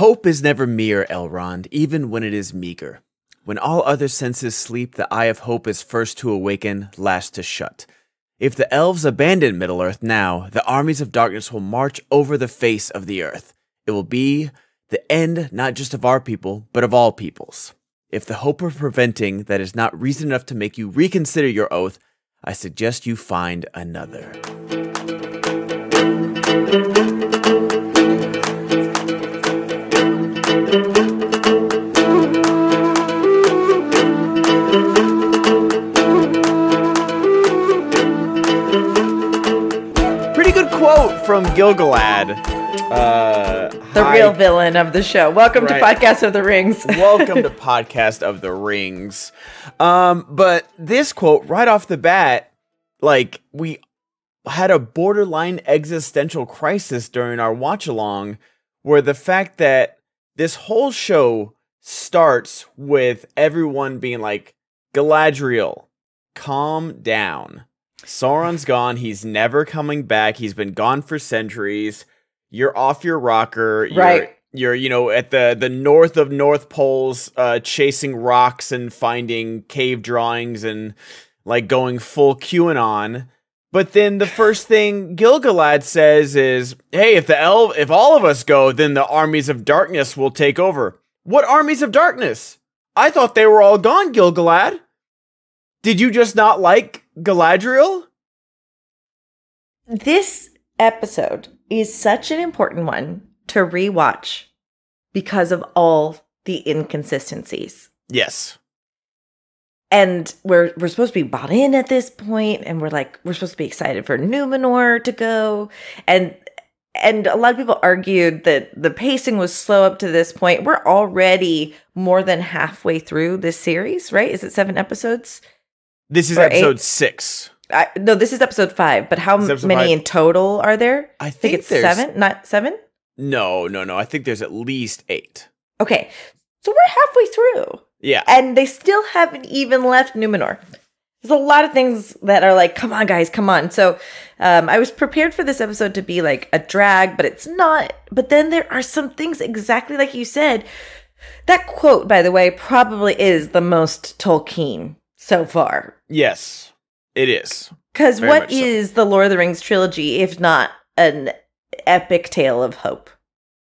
Hope is never mere, Elrond, even when it is meager. When all other senses sleep, the eye of hope is first to awaken, last to shut. If the elves abandon Middle-earth now, the armies of darkness will march over the face of the earth. It will be the end not just of our people, but of all peoples. If the hope of preventing that is not reason enough to make you reconsider your oath, I suggest you find another. Pretty good quote from Gil-galad. The real villain of the show. Welcome to Podcast of the Rings. Welcome to Podcast of the Rings. But this quote, right off the bat, like, we had a borderline existential crisis during our watch-along, where the fact that this whole show starts with everyone being like, Galadriel, calm down. Sauron's gone. He's never coming back. He's been gone for centuries. You're off your rocker. You're at the north of North Poles, chasing rocks and finding cave drawings and like going full QAnon. But then the first thing Gil-galad says is, "Hey, if all of us go, then the armies of darkness will take over." What armies of darkness? I thought they were all gone, Gil-galad. Did you just not like Galadriel? This episode is such an important one to rewatch because of all the inconsistencies. Yes. And we're supposed to be bought in at this point, and we're supposed to be excited for Numenor to go. And a lot of people argued that the pacing was slow up to this point. We're already more than halfway through this series, right? Is it 7 episodes? This is episode 6. No, this is episode 5. But how many in total are there? I think it's 7, not 7? No. I think there's at least 8. Okay. So we're halfway through. Yeah. And they still haven't even left Numenor. There's a lot of things that are like, come on, guys, come on. So I was prepared for this episode to be like a drag, but it's not. But then there are some things exactly like you said. That quote, by the way, probably is the most Tolkien so far. Yes, it is. Because what is the Lord of the Rings trilogy if not an epic tale of hope?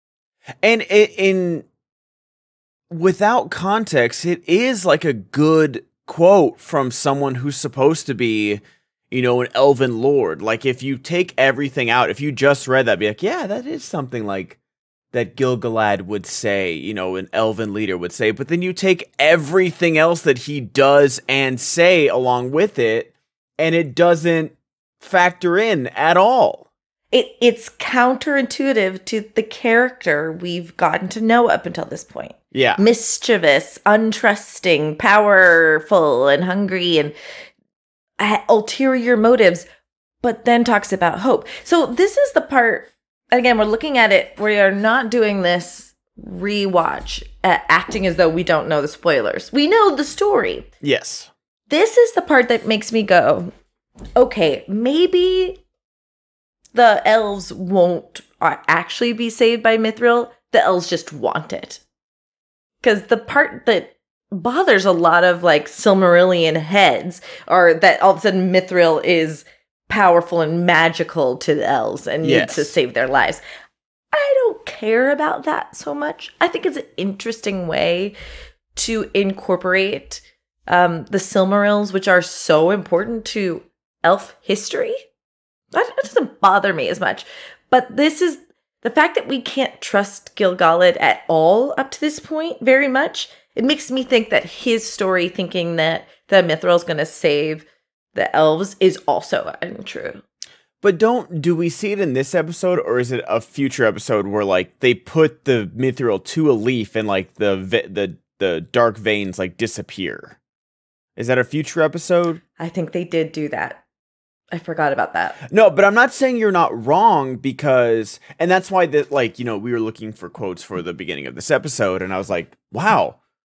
And without context, it is like a good quote from someone who's supposed to be, an elven lord. Like, if you take everything out, if you just read that, be like, yeah, that is something like that Gil-galad would say, an elven leader would say. But then you take everything else that he does and say along with it, and it doesn't factor in at all. It's counterintuitive to the character we've gotten to know up until this point. Yeah. Mischievous, untrusting, powerful, and hungry, and ulterior motives, but then talks about hope. So this is the part, again, we're looking at it, we are not doing this rewatch, acting as though we don't know the spoilers. We know the story. Yes. This is the part that makes me go, okay, maybe the elves won't actually be saved by Mithril. The elves just want it. Because the part that bothers a lot of like Silmarillion heads are that all of a sudden Mithril is powerful and magical to the elves and needs to save their lives. I don't care about that so much. I think it's an interesting way to incorporate the Silmarils, which are so important to elf history. That doesn't bother me as much. But this is the fact that we can't trust Gil-galad at all up to this point very much. It makes me think that his story, thinking that the Mithril is going to save the elves, is also untrue. But do we see it in this episode, or is it a future episode where like they put the Mithril to a leaf and like the dark veins like disappear? Is that a future episode? I think they did do that. I forgot about that. No, but I'm not saying you're not wrong, because, and that's why that, like, we were looking for quotes for the beginning of this episode, and I was like, wow,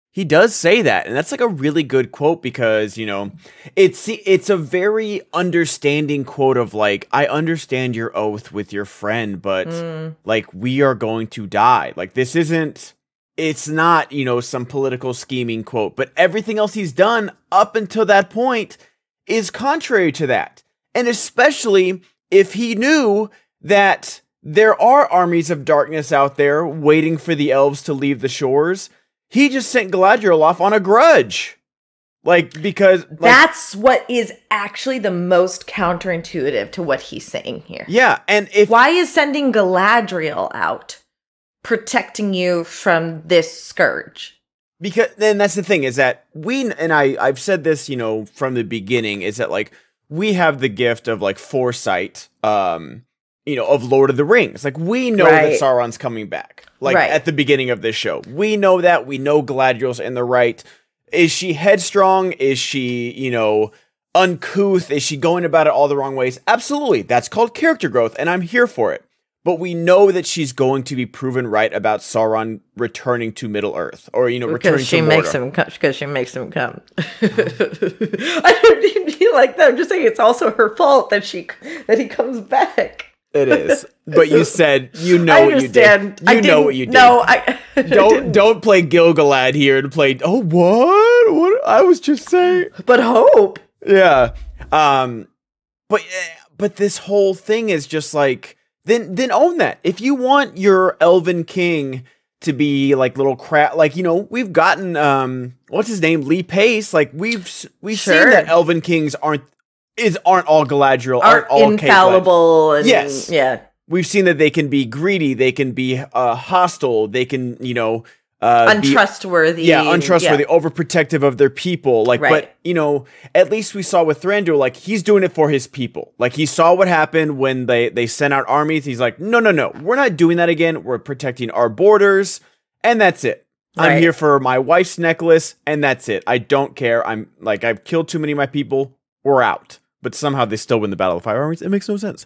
He does say that, and that's like a really good quote because, you know, it's a very understanding quote of like, I understand your oath with your friend, but like we are going to die. Like this isn't, it's not, you know, some political scheming quote, but everything else he's done up until that point is contrary to that. And especially if he knew that there are armies of darkness out there waiting for the elves to leave the shores, he just sent Galadriel off on a grudge. Like, because... Like, that's what is actually the most counterintuitive to what he's saying here. Yeah, and if... Why is sending Galadriel out protecting you from this scourge? Because, then that's the thing, is that I've said this, you know, from the beginning, is that, like, we have the gift of, like, foresight, you know, of Lord of the Rings. Like, we know that Sauron's coming back. Like, at the beginning of this show. We know that. We know Galadriel's in the right. Is she headstrong? Is she, you know, uncouth? Is she going about it all the wrong ways? Absolutely. That's called character growth, and I'm here for it. But we know that she's going to be proven right about Sauron returning to Middle-earth. Or, you know, returning to Mordor. Because she makes him come. I don't even feel like that. I'm just saying it's also her fault that he comes back. It is, but you said you know what you did. You know what you did. No, don't play Gil-galad here and play. Oh, what? I was just saying. But hope. Yeah. But this whole thing is just like then own that. If you want your Elven King to be like little crap, like, you know, we've gotten what's his name, Lee Pace. Like we've seen that Elven Kings aren't all Galadriel, aren't all infallible. And, yes. Yeah. We've seen that they can be greedy, they can be hostile, they can, you know, untrustworthy. Untrustworthy, overprotective of their people. Like, but, you know, at least we saw with Thranduil, like, he's doing it for his people. Like, he saw what happened when they sent out armies. He's like, no, we're not doing that again. We're protecting our borders, and that's it. Right. I'm here for my wife's necklace, and that's it. I don't care. I'm like, I've killed too many of my people. We're out. But somehow they still win the Battle of Five Armies. It makes no sense.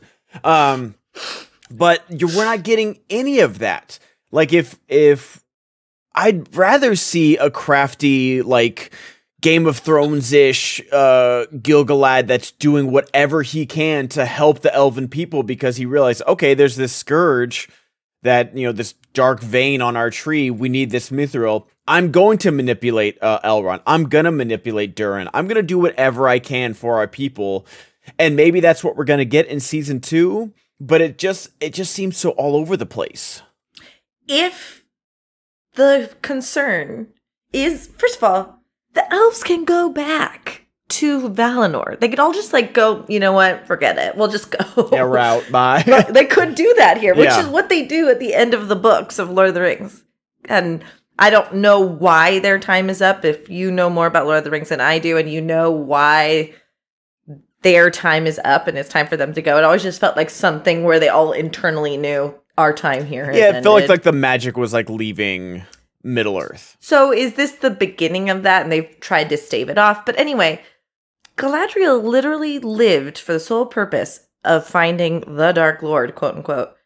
But we're not getting any of that. Like, if I'd rather see a crafty, like, Game of Thrones-ish Gil-galad that's doing whatever he can to help the elven people because he realized, okay, there's this scourge that, you know, this dark vein on our tree. We need this mithril. I'm going to manipulate Elrond. I'm going to manipulate Durin. I'm going to do whatever I can for our people. And maybe that's what we're going to get in season 2. But it just seems so all over the place. If the concern is, first of all, the elves can go back to Valinor. They could all just like go, you know what, forget it. We'll just go. Yeah, we're out. Bye. But they could do that here, which is what they do at the end of the books of Lord of the Rings. And I don't know why their time is up. If you know more about Lord of the Rings than I do, and you know why their time is up and it's time for them to go, it always just felt like something where they all internally knew our time here has ended. It felt like the magic was like leaving Middle-earth. So is this the beginning of that and they've tried to stave it off? But anyway, Galadriel literally lived for the sole purpose of finding the Dark Lord, quote unquote.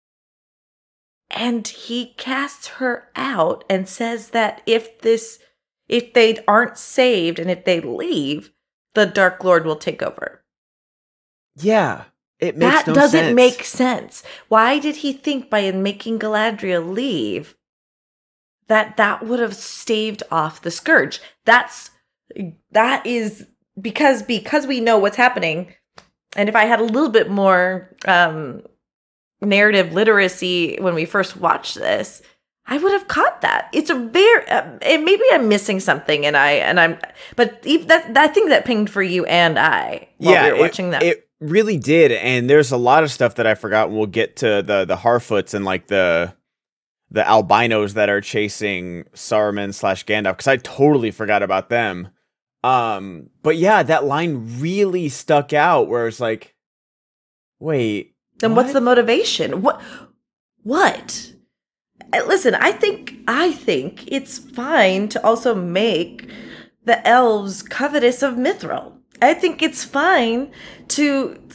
And he casts her out and says that if they aren't saved and if they leave, the Dark Lord will take over. Yeah, it makes no sense. That doesn't make sense. Why did he think by making Galadriel leave that would have staved off the scourge? That is because we know what's happening. And if I had a little bit more narrative literacy when we first watched this, I would have caught that. It's a very and maybe I'm missing something, but I think that pinged for you and I while we were watching that. It really did, and there's a lot of stuff that I forgot. And we'll get to the Harfoots and like the albinos that are chasing Saruman / Gandalf, because I totally forgot about them. But yeah, that line really stuck out where it's like, wait. Then what's the motivation? What? Listen, I think it's fine to also make the elves covetous of mithril. I think it's fine to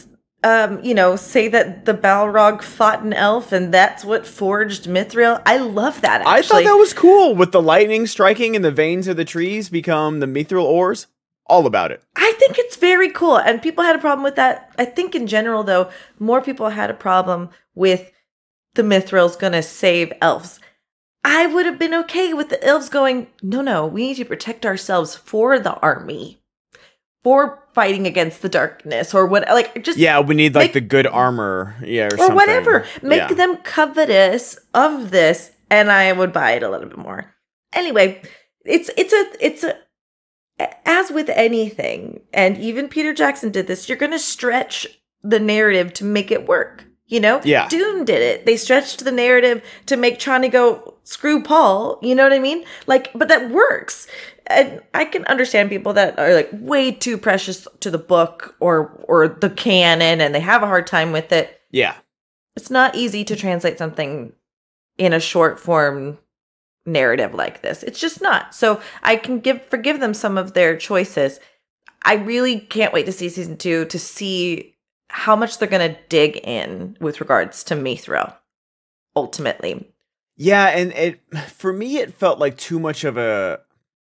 say that the Balrog fought an elf and that's what forged Mithril. I love that, actually. I thought that was cool, with the lightning striking and the veins of the trees become the mithril ores. All about it. I think it's very cool. And people had a problem with that. I think in general, though, more people had a problem with the Mithril's gonna save elves. I would have been okay with the elves going, no, we need to protect ourselves for the army. For fighting against the darkness or what, we need the good armor, or something. whatever. Make them covetous of this, and I would buy it a little bit more. Anyway, it's a as with anything, and even Peter Jackson did this. You're going to stretch the narrative to make it work. Yeah. Dune did it. They stretched the narrative to make Chani go, screw Paul. You know what I mean? But that works. And I can understand people that are way too precious to the book or the canon, and they have a hard time with it. Yeah. It's not easy to translate something in a short form narrative like this. It's just not. So I can forgive them some of their choices. I really can't wait to see season 2 to see how much they're going to dig in with regards to Mithril, ultimately. Yeah, and for me, it felt like too much of a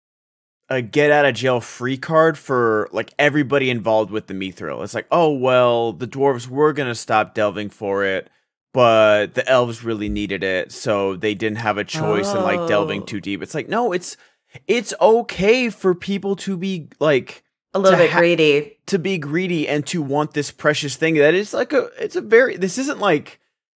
get out of jail free card for everybody involved with the Mithril. It's oh, well, the dwarves were going to stop delving for it, but the elves really needed it, so they didn't have a choice in delving too deep. It's no, it's okay for people to be a little bit greedy. To be greedy and to want this precious thing that is this isn't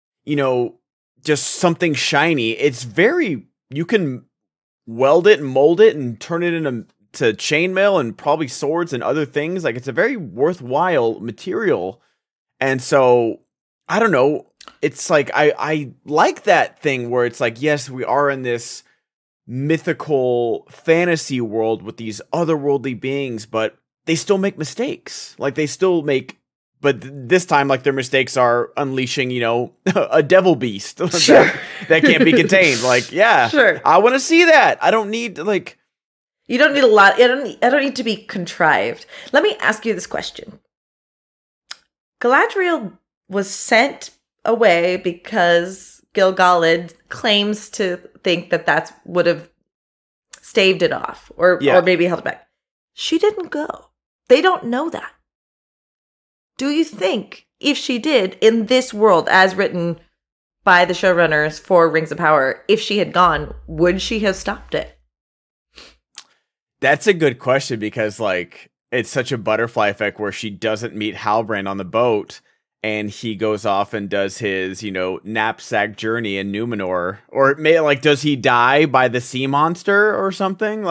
just something shiny. It's you can weld it and mold it and turn it into chainmail and probably swords and other things. It's a very worthwhile material. And so, I don't know. It's I like that thing where it's yes, we are in this mythical fantasy world with these otherworldly beings, but they still make mistakes. They still make, but this time, their mistakes are unleashing, a devil beast sure. that can't be contained. Sure. I want to see that. I don't need You don't need a lot. I don't need to be contrived. Let me ask you this question. Galadriel was sent away because Gil-galad claims to think that would have staved it off or maybe held it back. She didn't go. They don't know that. Do you think if she did in this world as written by the showrunners for Rings of Power, if she had gone, would she have stopped it? That's a good question because it's such a butterfly effect where she doesn't meet Halbrand on the boat and he goes off and does his, knapsack journey in Numenor. Or does he die by the sea monster or something?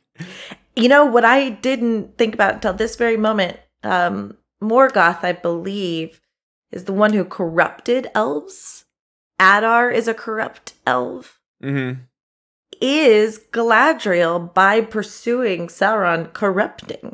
What I didn't think about until this very moment, Morgoth, I believe, is the one who corrupted elves. Adar is a corrupt elf. Mm-hmm. Is Galadriel, by pursuing Sauron, corrupting?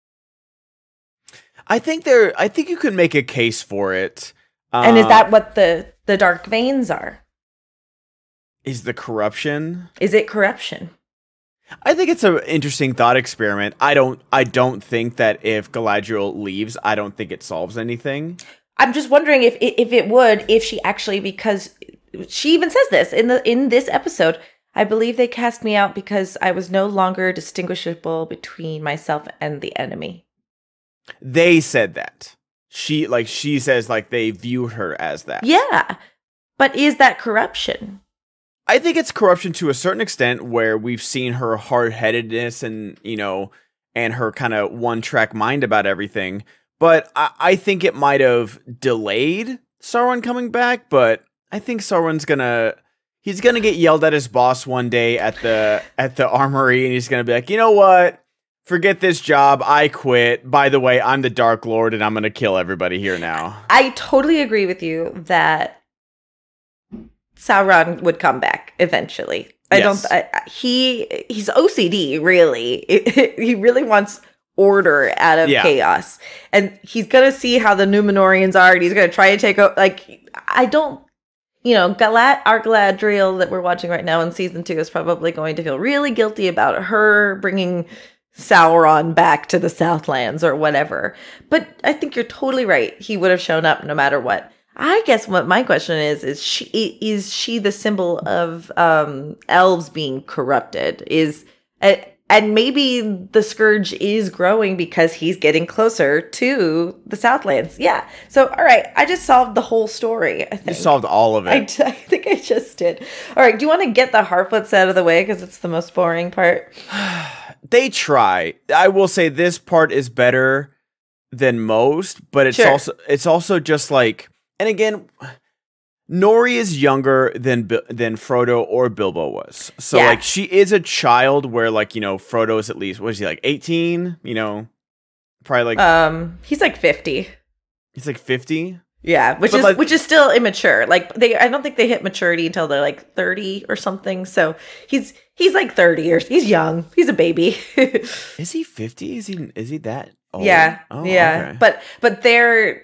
I think you could make a case for it. And is that what the dark veins are? Is the corruption? Is it corruption? I think it's an interesting thought experiment. I don't think that if Galadriel leaves, I don't think it solves anything. I'm just wondering if it would, if she actually, because she even says this in this episode. I believe they cast me out because I was no longer distinguishable between myself and the enemy. They said that. She says they viewed her as that. Yeah. But is that corruption? I think it's corruption to a certain extent where we've seen her hard-headedness and, and her kind of one-track mind about everything. But I think it might have delayed Sauron coming back, but I think he's gonna get yelled at his boss one day at the armory, and he's gonna be like, you know what? Forget this job. I quit. By the way, I'm the Dark Lord, and I'm gonna kill everybody here now. I totally agree with you that Sauron would come back eventually. He's OCD, really. He really wants order out of chaos. And he's going to see how the Numenorians are, and he's going to try to take over. Our Galadriel that we're watching right now in season 2 is probably going to feel really guilty about her bringing Sauron back to the Southlands or whatever. But I think you're totally right. He would have shown up no matter what. I guess what my question is she the symbol of elves being corrupted? And maybe the scourge is growing because he's getting closer to the Southlands. Yeah. So, all right. I just solved the whole story, I think. You solved all of it. I think I just did. All right. Do you want to get the Harfoots out of the way? Because it's the most boring part. They try. I will say this part is better than most, but it's also just like, and again, Nori is younger than Frodo or Bilbo was. So, like, she is a child where, like, you know, Frodo is at least, what is he, like, 18? You know, probably like... He's like 50. He's like 50? Yeah, which is still immature. Like, I don't think they hit maturity until they're, like, 30 or something. So, he's like 30 or... He's young. He's a baby. Is he 50? Is he that old? Yeah. Oh, yeah. Okay. But their...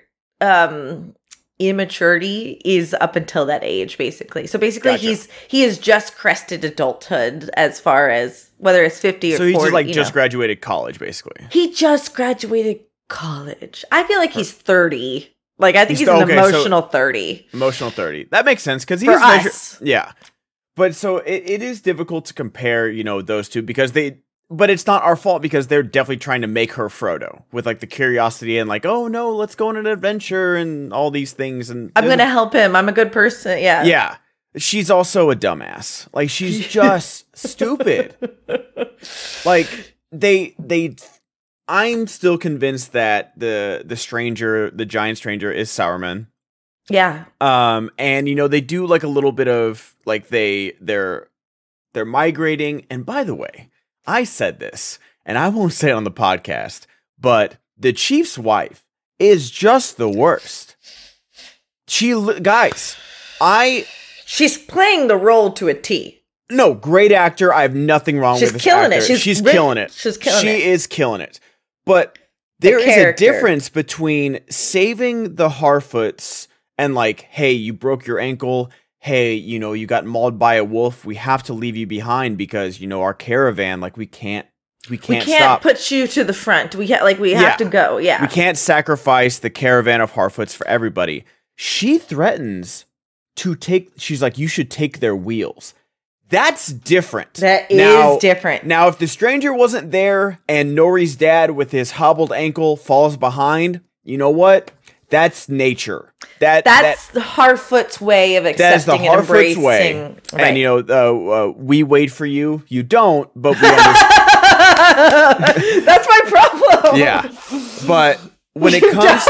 immaturity is up until that age, basically. So basically, Gotcha. he has just crested adulthood as far as whether it's 50 or 40. So he just graduated college, basically. He just graduated college. I feel like he's 30. Like, I think he's an okay, emotional 30. Emotional 30. That makes sense because he's For us. Yeah. But so it is difficult to compare, you know, those two because but it's not our fault because they're definitely trying to make her Frodo with like the curiosity and like, oh no, let's go on an adventure and all these things. And I'm going to help him. I'm a good person. Yeah. Yeah. She's also a dumbass. Like, she's just stupid. Like, I'm still convinced that the stranger, the giant stranger is Sauron. Yeah. And you know, they do like a little bit of like they're migrating. And by the way, I said this, and I won't say it on the podcast, but the chief's wife is just the worst. She's playing the role to a T. No, great actor. I have nothing wrong with this actor. She's killing it. She is killing it. But there is a difference between saving the Harfoots and like, hey, you broke your ankle. Hey, you know, you got mauled by a wolf. We have to leave you behind because, you know, our caravan, like, we can't stop. Put you to the front. We have to go. Yeah. We can't sacrifice the caravan of Harfoots for everybody. She threatens she's like, you should take their wheels. That's different. That is different. Now, if the stranger wasn't there and Nori's dad with his hobbled ankle falls behind, you know what? That's nature. That's the Harfoot's way of accepting and embracing. Way. Right. And, you know, we wait for you. You don't, but we understand. That's my problem. Yeah. But when it comes...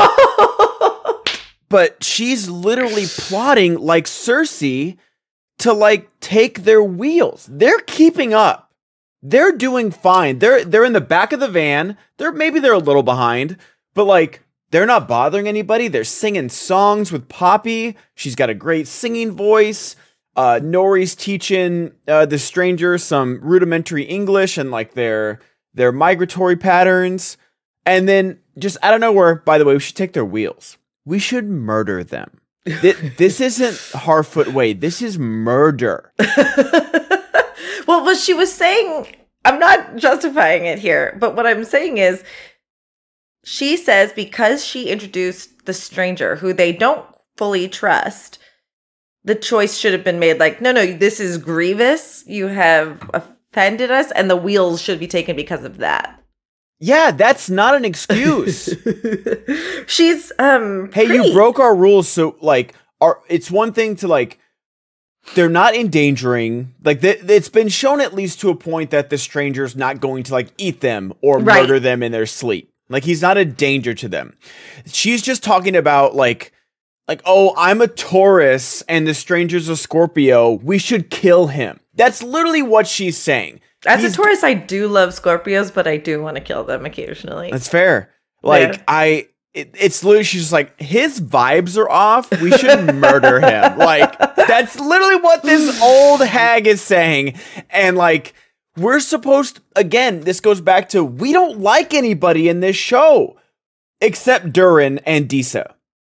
But she's literally plotting like Cersei to like take their wheels. They're keeping up. They're doing fine. They're in the back of the van. Maybe they're a little behind, but like they're not bothering anybody. They're singing songs with Poppy. She's got a great singing voice. Nori's teaching the stranger some rudimentary English and like their migratory patterns. And then just out of nowhere, by the way, we should take their wheels. We should murder them. This isn't Harfoot way. This is murder. Well, what she was saying, I'm not justifying it here, but what I'm saying is, she says because she introduced the stranger, who they don't fully trust, the choice should have been made like, no, this is grievous. You have offended us, and the wheels should be taken because of that. Yeah, that's not an excuse. She's hey, you broke our rules, so like it's one thing to like they're not endangering, like it's been shown at least to a point that the stranger's not going to like eat them or murder them in their sleep. Like he's not a danger to them. She's just talking about like oh, I'm a Taurus and the stranger's a Scorpio. We should kill him. That's literally what she's saying. As a Taurus, I do love Scorpios, but I do want to kill them occasionally. That's fair. Like, yeah. It's literally, she's just like, his vibes are off. We should murder him. Like, that's literally what this old hag is saying. And like, we're supposed, again, this goes back to, we don't like anybody in this show except Durin and Disa.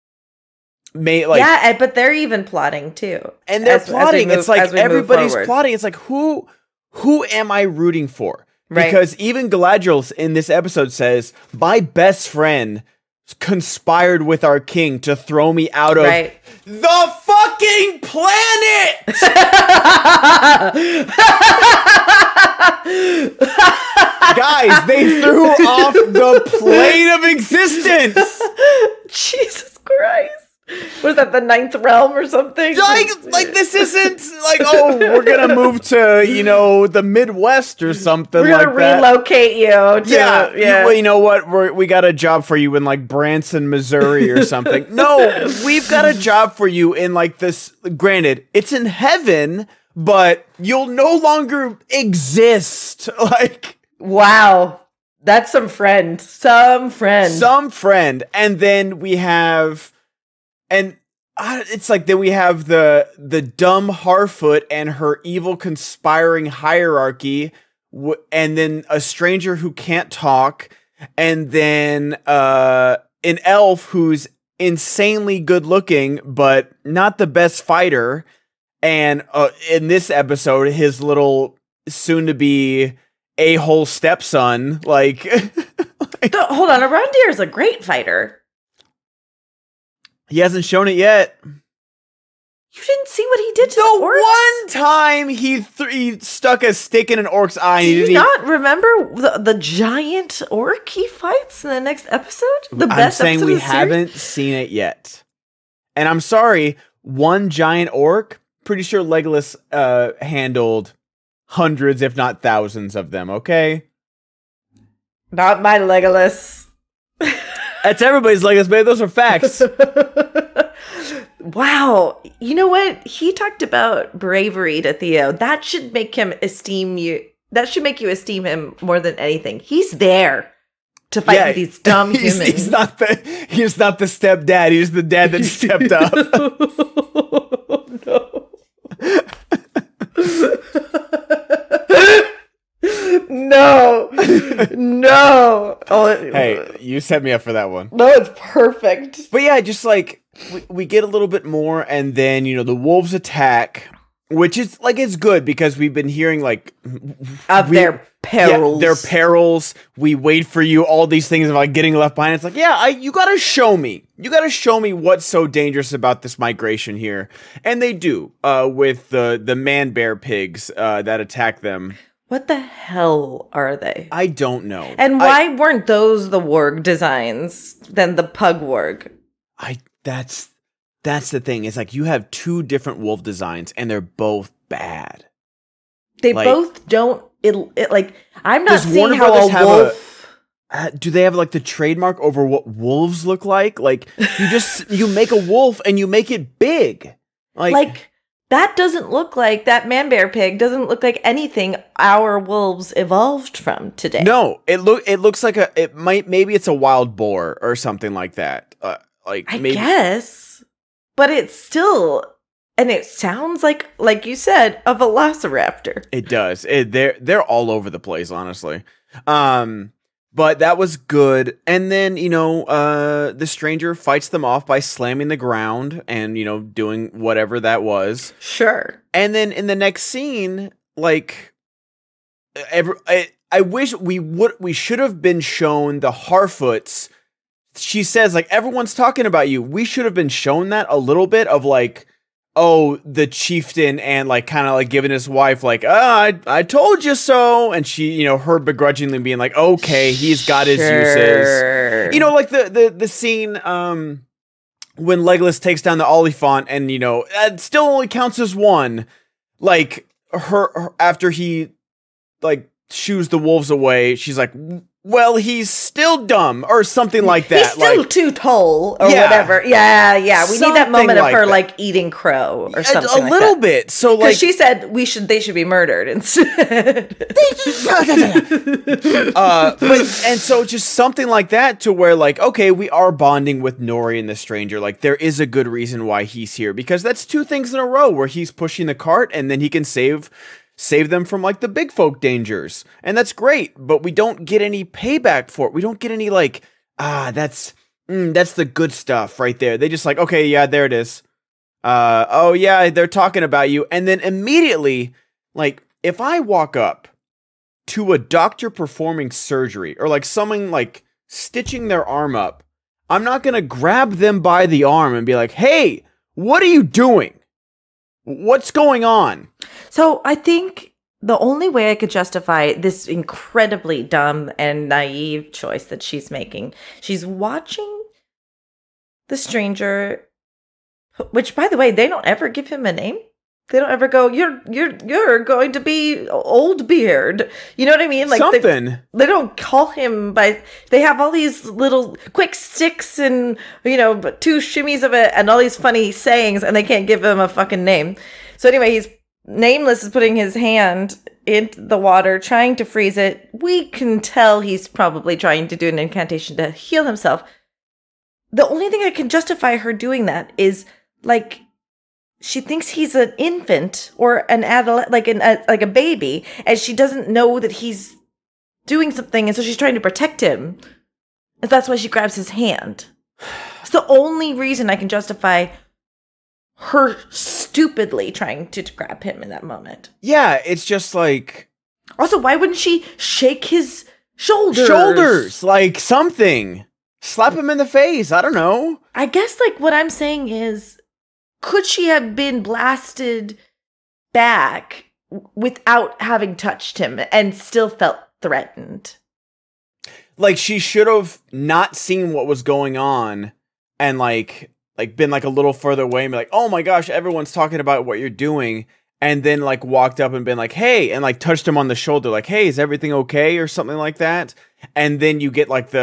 Yeah, but they're even plotting too. And they're plotting. It's like everybody's plotting. It's like, who am I rooting for? Right. Because even Galadriel in this episode says, my best friend conspired with our king to throw me out of the fucking planet! Guys, they threw off the plane of existence! Jesus Christ. What is that, the ninth realm or something? Like this isn't like, oh, we're gonna move to, the Midwest or something like that. We're gonna relocate you. Yeah. You know what? We got a job for you in like Branson, Missouri or something. No, we've got a job for you in like this. Granted, it's in heaven, but you'll no longer exist. Like, wow. That's some friend. Some friend. And then we have... And it's like then we have the dumb Harfoot and her evil conspiring hierarchy, and then a stranger who can't talk, and then an elf who's insanely good looking but not the best fighter, and in this episode his little soon to be a-hole stepson. Like, hold on, Arondir is a great fighter. He hasn't shown it yet. You didn't see what he did to the orcs? one time he stuck a stick in an orc's eye. Do you not remember the giant orc he fights in the next episode? The best I'm saying episode we of the haven't series? seen it yet. And I'm sorry, one giant orc, pretty sure Legolas handled hundreds, if not thousands of them, okay? Not my Legolas. That's everybody's Legolas, babe. Those are facts. Wow. You know what? He talked about bravery to Theo. That should make him esteem you. That should make you esteem him more than anything. He's there to fight with these dumb humans. He's not the stepdad. He's the dad that stepped up. No. No. Oh, hey, you set me up for that one. No, it's perfect. But yeah, just like we get a little bit more, and then the wolves attack, which is like it's good because we've been hearing like of their perils. Yeah, their perils. We wait for you. All these things of like getting left behind. It's like, you gotta show me. You gotta show me what's so dangerous about this migration here, and they do. With the man bear pigs that attack them. What the hell are they? I don't know. And why weren't those the warg designs than the pug warg? That's the thing. It's like you have two different wolf designs and they're both bad. They both don't. Like I'm not seeing how a wolf. Do they have like the trademark over what wolves look like? Like you make a wolf and you make it big. Like that doesn't look like that man bear pig doesn't look like anything our wolves evolved from today. No, it looks like maybe it's a wild boar or something like that. I guess, but it's still, and it sounds like you said, a velociraptor. It does. They're all over the place, honestly. But that was good. And then, the stranger fights them off by slamming the ground and, doing whatever that was. Sure. And then in the next scene, like, I wish we should have been shown the Harfoots. She says, like, everyone's talking about you. We should have been shown that a little bit of, like, oh, the chieftain and like kind of like giving his wife like, I told you so. And she, her begrudgingly being like, okay, he's got his uses. Like the scene when Legolas takes down the Oliphant and, it still only counts as one. Like her after he like shoos the wolves away, she's like, well, he's still dumb or something like that. He's still too tall or whatever. Yeah. We need that moment of her like eating crow or something. A little bit. So like she said they should be murdered instead. And so just something like that to where like, okay, we are bonding with Nori and the stranger. Like there is a good reason why he's here because that's two things in a row where he's pushing the cart and then he can save them from like the big folk dangers. And that's great, but we don't get any payback for it. We don't get any like, that's the good stuff right there. They just like, okay, yeah, there it is. Oh yeah, they're talking about you. And then immediately, like if I walk up to a doctor performing surgery or like someone like stitching their arm up, I'm not going to grab them by the arm and be like, hey, what are you doing? What's going on? So I think the only way I could justify this incredibly dumb and naive choice that she's making, she's watching the stranger, which, by the way, they don't ever give him a name. They don't ever go, you're going to be old beard. You know what I mean? Like something. They don't call him by, they have all these little quick sticks and, you know, 2 shimmies of it and all these funny sayings, and they can't give him a fucking name. So anyway, he's nameless, is putting his hand in the water, trying to freeze it. We can tell he's probably trying to do an incantation to heal himself. The only thing I can justify her doing that is like, she thinks he's an infant or an adolescent, like a baby, and she doesn't know that he's doing something, and so she's trying to protect him. And that's why she grabs his hand. It's the only reason I can justify her stupidly trying to grab him in that moment. Yeah, it's just like... Also, why wouldn't she shake his shoulders? Shoulders! Like something. Slap him in the face. I don't know. I guess like what I'm saying is, could she have been blasted back without having touched him and still felt threatened? Like she should have not seen what was going on and like been like a little further away and be like, oh my gosh, everyone's talking about what you're doing. And then like walked up and been like, hey, and like touched him on the shoulder. Like, hey, is everything okay? Or something like that. And then you get like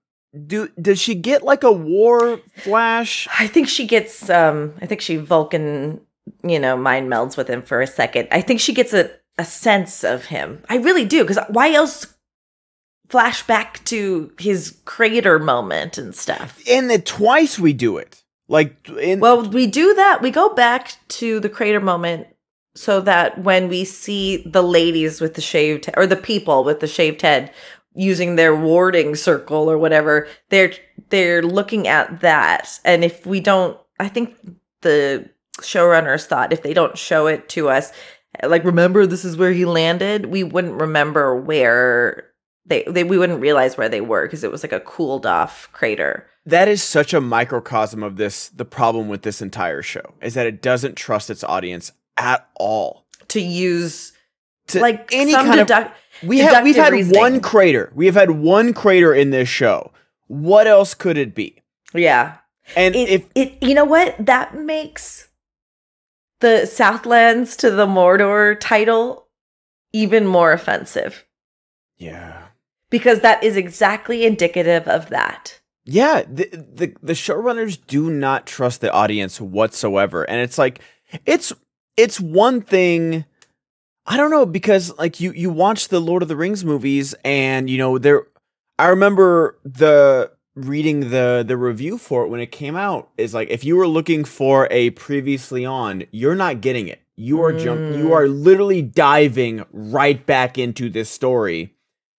does she get like a war flash? I think she gets, I think she Vulcan, mind melds with him for a second. I think she gets a sense of him. I really do. Because why else flash back to his crater moment and stuff? And then twice we do it. Well, we do that. We go back to the crater moment so that when we see the ladies with the shaved, or the people with the shaved head, using their warding circle or whatever, they're looking at that. And if we don't, I think the showrunners thought if they don't show it to us, like, remember this is where he landed, we wouldn't remember where we wouldn't realize where they were because it was like a cooled off crater. That is such a microcosm of the problem with this entire show is that it doesn't trust its audience at all. To use like any kind of we've had reasoning. One crater. We have had one crater in this show. What else could it be? Yeah. And if you know what? That makes the Southlands to the Mordor title even more offensive. Yeah. Because that is exactly indicative of that. Yeah, the showrunners do not trust the audience whatsoever. And it's like it's one thing, I don't know, because like you watch the Lord of the Rings movies and I remember reading the review for it when it came out is like, if you were looking for a previously on, you're not getting it. You are literally diving right back into this story.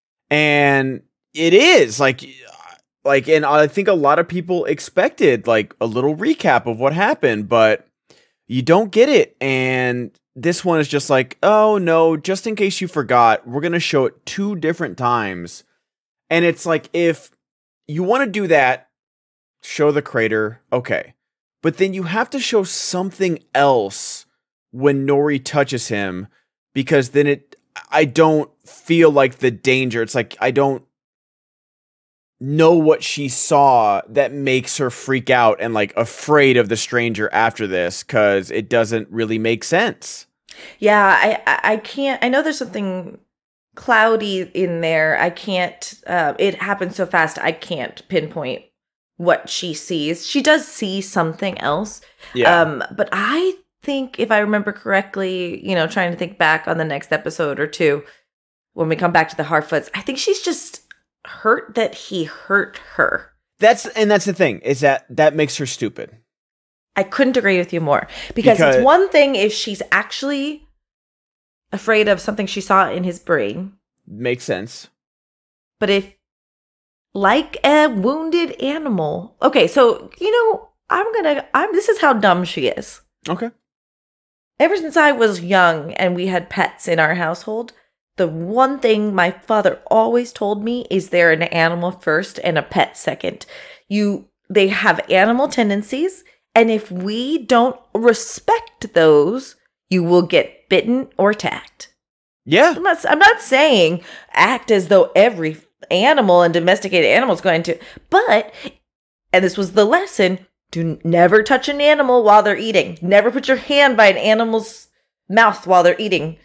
And it is like, and I think a lot of people expected like a little recap of what happened, but you don't get it. And this one is just like, oh no, just in case you forgot, we're going to show it 2 different times. And it's like, if you want to do that, show the crater. Okay. But then you have to show something else when Nori touches him, because then I don't feel like the danger. It's like, I don't know what she saw that makes her freak out and like afraid of the stranger after this, because it doesn't really make sense. Yeah, I can't. I know there's something cloudy in there. I can't. It happens so fast. I can't pinpoint what she sees. She does see something else. Yeah. But I think, if I remember correctly, trying to think back on the next episode or 2, when we come back to the Harfoots, I think she's just hurt that he hurt her. That's the thing, is that makes her stupid. I couldn't agree with you more. Because it's one thing if she's actually afraid of something she saw in his brain. Makes sense. But like a wounded animal. Okay, so, this is how dumb she is. Okay. Ever since I was young and we had pets in our household, the one thing my father always told me is they're an animal first and a pet second. They have animal tendencies, and if we don't respect those, you will get bitten or attacked. Yeah. I'm not saying act as though every animal and domesticated animal is going to, but, and this was the lesson, do never touch an animal while they're eating. Never put your hand by an animal's mouth while they're eating.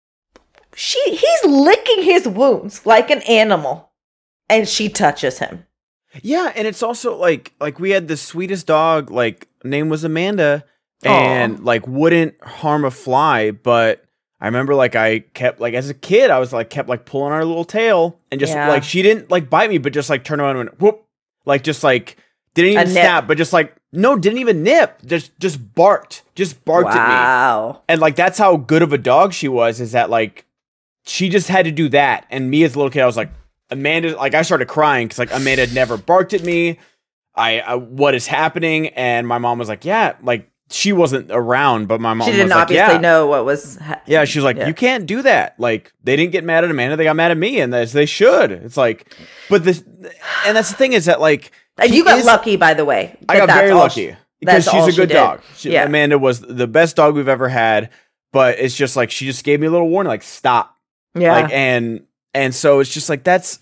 He's licking his wounds like an animal, and she touches him. Yeah, and it's also like we had the sweetest dog, like name was Amanda, and like wouldn't harm a fly, but I remember like I kept like as a kid I was like kept like pulling our little tail and just like she didn't like bite me, but just like turn around and went whoop, like just like didn't even snap, but just like no, didn't even nip, just barked at me. And like that's how good of a dog she was, is that like she just had to do that. And me as a little kid, I was like, Amanda, like I started crying because like Amanda had never barked at me. I what is happening? And my mom was like, yeah, like she wasn't around, but my mom she didn't was like, obviously know what was. Yeah, she was like, you can't do that. Like they didn't get mad at Amanda, they got mad at me, and as they should. It's like, but this, and that's the thing is that like you got lucky, by the way. I got very lucky because she's a good dog. Amanda was the best dog we've ever had, but it's just like she just gave me a little warning, like stop. Yeah, like and so it's just like that's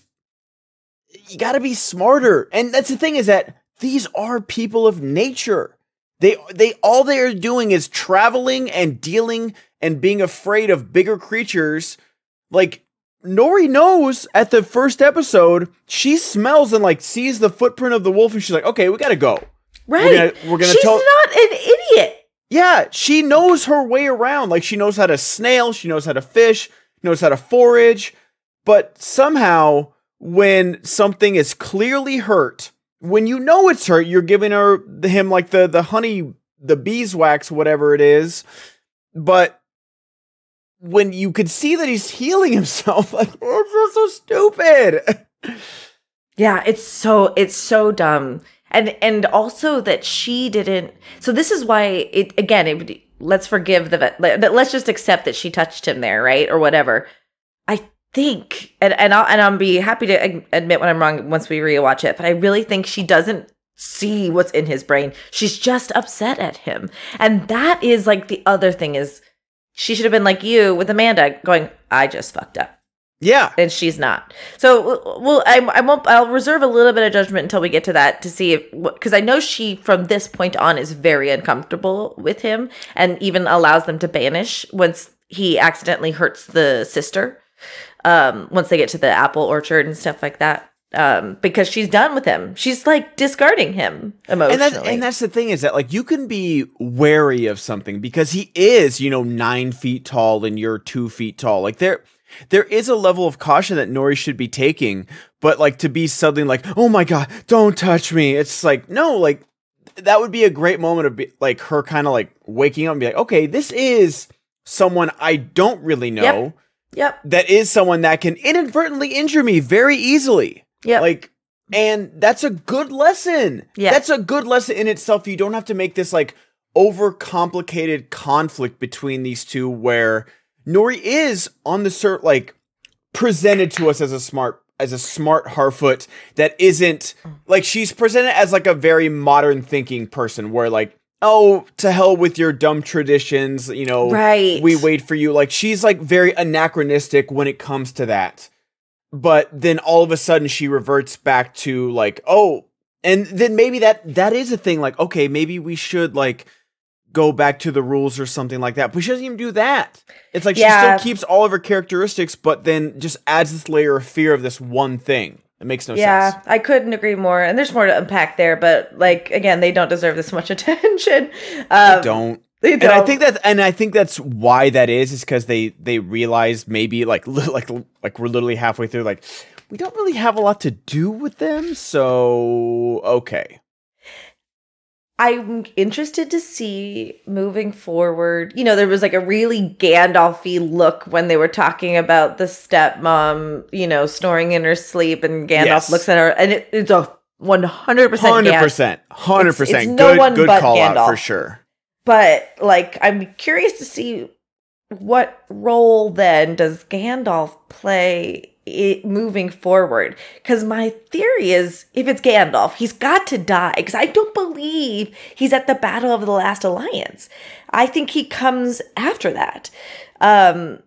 you got to be smarter, and that's the thing is that these are people of nature. They all they are doing is traveling and dealing and being afraid of bigger creatures. Like Nori knows at the first episode, she smells and like sees the footprint of the wolf, and she's like, "Okay, we gotta go." Right? We're gonna. She's not an idiot. Yeah, she knows her way around. Like she knows how to snail, she knows how to fish, knows how to forage. But somehow, when something is clearly hurt, when you know it's hurt, you're giving him like the honey, the beeswax, whatever it is. But when you could see that he's healing himself, like it's so stupid. Yeah, it's so dumb. And also that she didn't. So this is why let's forgive the vet. Let's just accept that she touched him there, right, or whatever. I think, and I'll be happy to admit when I'm wrong once we rewatch it, but I really think she doesn't see what's in his brain. She's just upset at him. And that is like the other thing is she should have been like you with Amanda going, I just fucked up. Yeah. And she's not. So, well, I'll reserve a little bit of judgment until we get to that to see because I know she, from this point on, is very uncomfortable with him and even allows them to banish once he accidentally hurts the sister. Once they get to the apple orchard and stuff like that. Because she's done with him. She's like discarding him emotionally. And that's the thing is that like you can be wary of something because he is, 9 feet tall and you're 2 feet tall. Like there is a level of caution that Nori should be taking, but like to be suddenly like, oh my God, don't touch me. It's like, no, like that would be a great moment of like her kind of like waking up and be like, okay, this is someone I don't really know. Yep. That is someone that can inadvertently injure me very easily. Yeah. Like, and that's a good lesson. Yeah. That's a good lesson in itself. You don't have to make this like overcomplicated conflict between these two where Nori is on the like presented to us as a smart Harfoot that isn't like she's presented as like a very modern thinking person where like, oh, to hell with your dumb traditions, right. We wait for you. Like, she's, like, very anachronistic when it comes to that. But then all of a sudden she reverts back to, like, oh, and then maybe that is a thing. Like, okay, maybe we should, like, go back to the rules or something like that. But she doesn't even do that. It's like she still keeps all of her characteristics, but then just adds this layer of fear of this one thing. It makes no sense. Yeah, I couldn't agree more. And there's more to unpack there, but like again, they don't deserve this much attention. They don't. And I think that's why that is because they realize maybe like we're literally halfway through, like we don't really have a lot to do with them. So okay. I'm interested to see moving forward. There was like a really Gandalf-y look when they were talking about the stepmom, snoring in her sleep, and Gandalf looks at her, and it's a 100% 100%. 100%. It's no one good but call Gandalf. out for sure. But like, I'm curious to see what role then does Gandalf play moving forward? Because my theory is, if it's Gandalf, he's got to die, because I don't believe he's at the Battle of the Last Alliance. I think he comes after that. And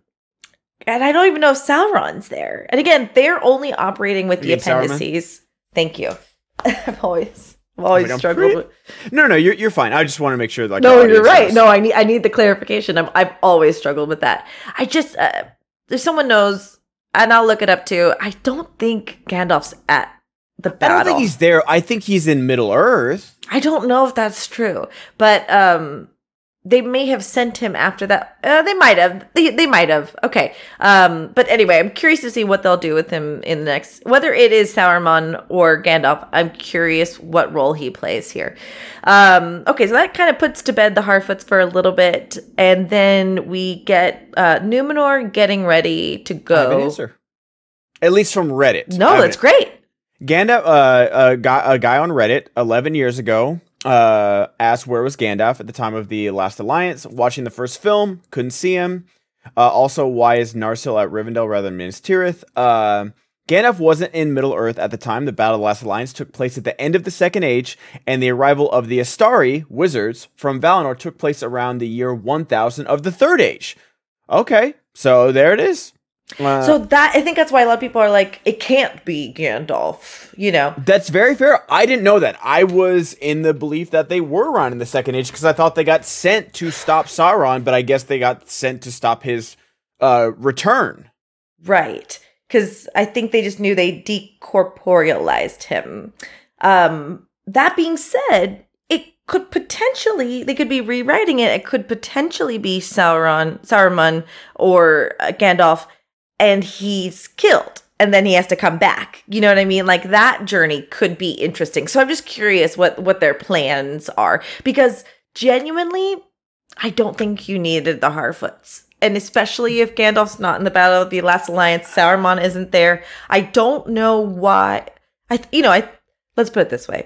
I don't even know if Sauron's there. And again, they're only operating with the appendices. Sauron? Thank you. I've always struggled with. No, you're fine. I just want to make sure. Like, no, you're right. No, I need the clarification. I've always struggled with that. I just if someone knows, and I'll look it up too. I don't think Gandalf's at the battle. I don't think he's there. I think he's in Middle Earth. I don't know if that's true, but they may have sent him after that. They might have. They might have. Okay. But anyway, I'm curious to see what they'll do with him in the next. Whether it is Saruman or Gandalf, I'm curious what role he plays here. Okay, so that kind of puts to bed the Harfoots for a little bit, and then we get Numenor getting ready to go. I have an answer. At least from Reddit. No, that's great. Gandalf, a guy on Reddit 11 years ago. Asked where was Gandalf at the time of the Last Alliance, watching the first film, couldn't see him. Also, why is Narsil at Rivendell rather than Minas Tirith? Gandalf wasn't in Middle-earth at the time. The Battle of the Last Alliance took place at the end of the Second Age, and the arrival of the Astari, wizards, from Valinor took place around the year 1000 of the Third Age. Okay, so there it is. So that, I think that's why a lot of people are like, it can't be Gandalf, you know? That's very fair. I didn't know that. I was in the belief that they were around in the Second Age because I thought they got sent to stop Sauron, but I guess they got sent to stop his return. Right. Because I think they just knew they decorporealized him. That being said, it could potentially, they could be rewriting it. It could potentially be Saruman or Gandalf, and he's killed, and then he has to come back. You know what I mean? Like, that journey could be interesting. So I'm just curious what their plans are, because genuinely, I don't think you needed the Harfoots. And especially if Gandalf's not in the Battle of the Last Alliance, Saruman isn't there. I don't know why. Let's put it this way: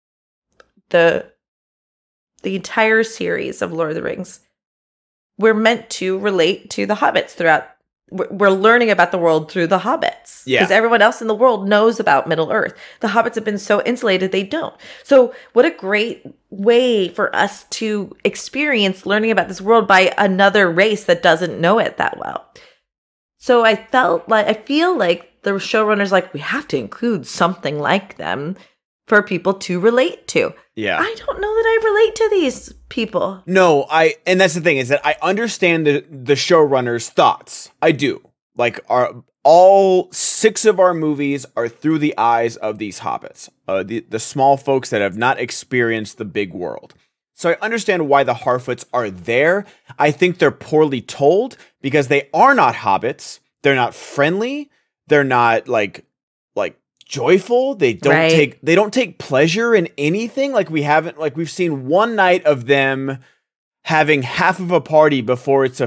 the entire series of Lord of the Rings, we're meant to relate to the hobbits throughout. We're learning about the world through the hobbits. Yeah. Because everyone else in the world knows about Middle Earth. The hobbits have been so insulated, they don't. So what a great way for us to experience learning about this world by another race that doesn't know it that well. So I feel like the showrunners like, we have to include something like them for people to relate to. Yeah. I don't know that I relate to these people. No, and that's the thing, is that I understand the showrunners' thoughts. I do. Like, all 6 of our movies are through the eyes of these hobbits, the small folks that have not experienced the big world. So I understand why the Harfoots are there. I think they're poorly told because they are not hobbits. They're not friendly. They're not like joyful. They don't take pleasure in anything. We've seen one night of them having half of a party before it's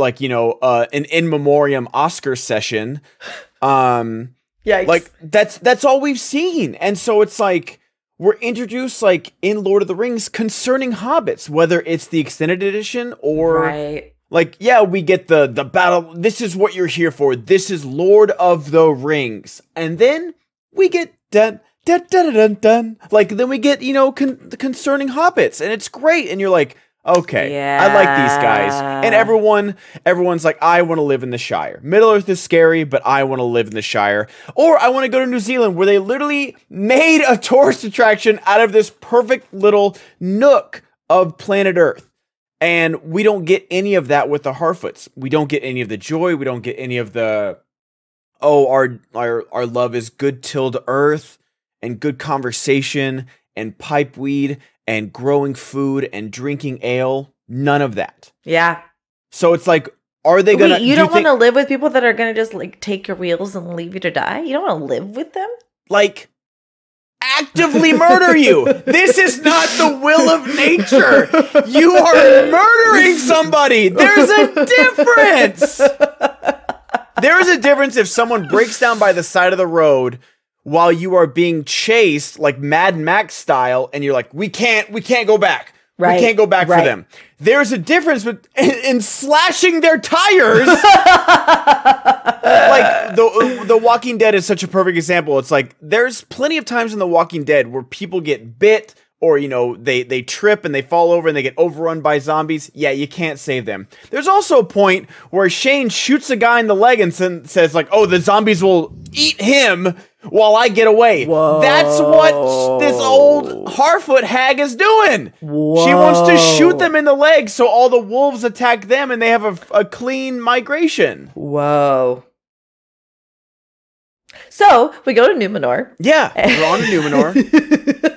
an in memoriam Oscar session. Yikes. Like that's all we've seen. And so it's like we're introduced like in Lord of the Rings concerning hobbits, whether it's the extended edition or we get the battle. This is what you're here for. This is Lord of the Rings. And then we get dun. Like, then we get, concerning hobbits, and it's great. And you're like, okay, yeah. I like these guys. And everyone's like, I want to live in the Shire. Middle-earth is scary, but I want to live in the Shire. Or I want to go to New Zealand, where they literally made a tourist attraction out of this perfect little nook of planet Earth. And we don't get any of that with the Harfoots. We don't get any of the joy. We don't get any of the, our love is good tilled earth and good conversation and pipeweed and growing food and drinking ale. None of that. Yeah. So it's like, are they going to... You don't want to live with people that are going to just like take your wheels and leave you to die? You don't want to live with them? Like, actively murder you. This is not the will of nature. You are murdering somebody. There's a difference. There is a difference if someone breaks down by the side of the road while you are being chased like Mad Max style, and you're like, we can't go back. Right. We can't go back for them. There's a difference in slashing their tires. Like, The Walking Dead is such a perfect example. It's like, there's plenty of times in The Walking Dead where people get bit, or, you know, they trip and they fall over and they get overrun by zombies. Yeah, you can't save them. There's also a point where Shane shoots a guy in the leg and says, like, oh, the zombies will eat him while I get away. Whoa. That's what this old Harfoot hag is doing. Whoa. She wants to shoot them in the leg so all the wolves attack them and they have a clean migration. Whoa. So, we go to Numenor. Yeah, we're on to Numenor.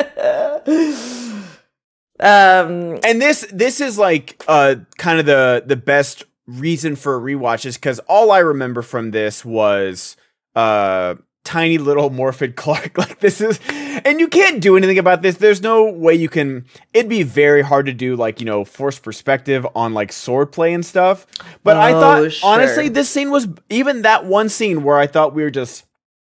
And this is like kind of the best reason for a rewatch is because all I remember from this was tiny little Morphin Clark. Like, this is, and you can't do anything about this. There's no way you can. It'd be very hard to do, like, you know, forced perspective on like swordplay and stuff. But I thought, honestly, this scene was, even that one scene where I thought we were just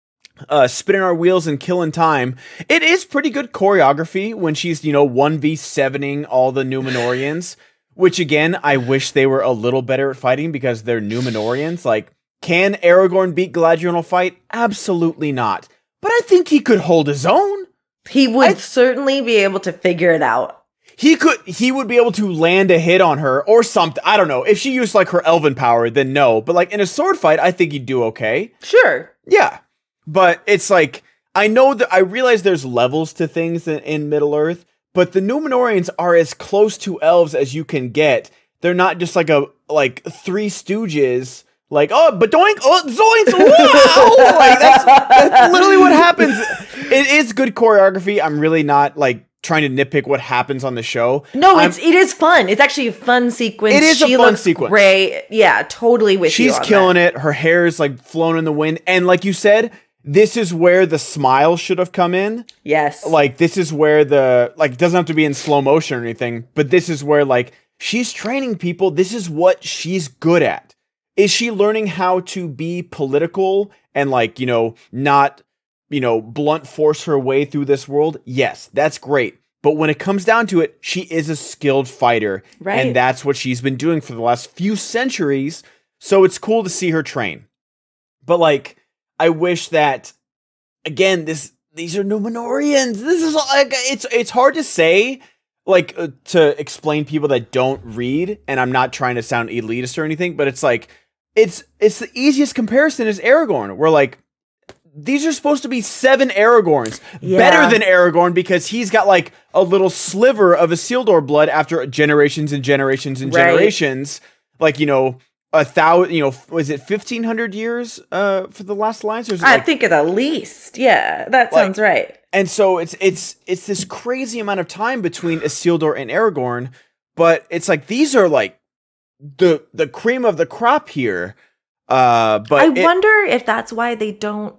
spinning our wheels and killing time. It is pretty good choreography when she's, you know, 1v7ing all the Numenorians, which again, I wish they were a little better at fighting because they're Numenorians. Like, can Aragorn beat Galadriel in a fight? Absolutely not. But I think he could hold his own. He would certainly be able to figure it out. He would be able to land a hit on her or something. I don't know. If she used like her elven power, then no. But like in a sword fight, I think he'd do okay. Sure. Yeah. But it's like, I know that I realize there's levels to things in Middle-earth, but the Numenorians are as close to elves as you can get. They're not just like Three Stooges, like, oh, but doink, oh, zoinks, wow! Like, that's literally what happens. It is good choreography. I'm really not like trying to nitpick what happens on the show. No, it is fun. It's actually a fun sequence. It is a fun sequence. Great. Yeah, totally with you. She's killing it. Her hair is like flown in the wind. And like you said, this is where the smile should have come in. Yes. Like, this is where it doesn't have to be in slow motion or anything, but this is where, like, she's training people. This is what she's good at. Is she learning how to be political and, like, you know, not, you know, blunt force her way through this world? Yes, that's great. But when it comes down to it, she is a skilled fighter. Right. And that's what she's been doing for the last few centuries. So it's cool to see her train. But, like, I wish that, again, these are Numenorians. This is like, it's hard to say, like, to explain people that don't read, and I'm not trying to sound elitist or anything, but it's like, it's the easiest comparison is Aragorn. We're like, these are supposed to be 7 Aragorns. Yeah. Better than Aragorn because he's got like a little sliver of Isildur blood after generations and generations and generations. Like, you know, 1,000, you know, was it 1,500 years for the last lines? Or is it I think at least. Yeah, that sounds right. And so it's this crazy amount of time between Isildur and Aragorn, but it's like these are like the cream of the crop here. But I wonder if that's why they don't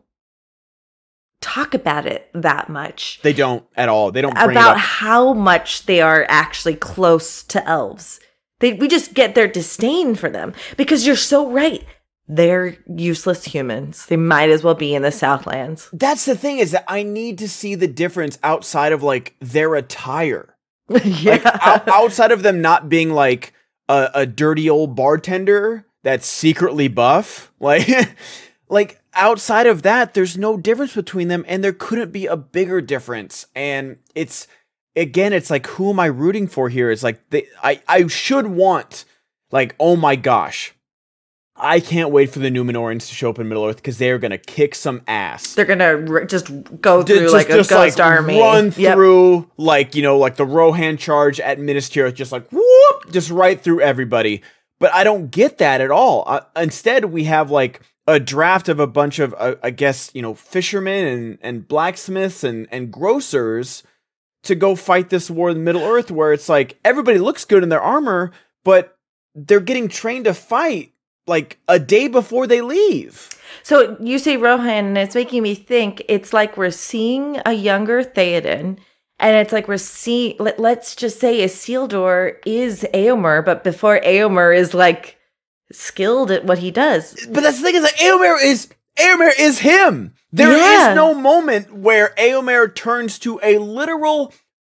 talk about it that much. They don't at all. They don't bring about it up. How much they are actually close to elves. We just get their disdain for them because you're so right. They're useless humans. They might as well be in the Southlands. That's the thing, is that I need to see the difference outside of like their attire. Yeah. Like outside of them not being like a dirty old bartender that's secretly buff. Like outside of that, there's no difference between them, and there couldn't be a bigger difference. And it's, again, it's like, who am I rooting for here? It's like, I should want, like, oh my gosh, I can't wait for the Numenorians to show up in Middle-earth because they are going to kick some ass. They're going to just go through like a ghost army. Run through, like, you know, like the Rohan charge at Minas Tirith, just like, whoop, just right through everybody. But I don't get that at all. Instead, we have, like, a draft of a bunch of, I guess, you know, fishermen and blacksmiths and grocers to go fight this war in Middle-earth, where it's like, everybody looks good in their armor, but they're getting trained to fight like a day before they leave. So you say Rohan, and it's making me think it's like we're seeing a younger Theoden, and it's like we're seeing, let's just say Isildur is Éomer, but before Éomer is like skilled at what he does. But that's the thing, is that Éomer is him. There is no moment where Éomer turns to a literal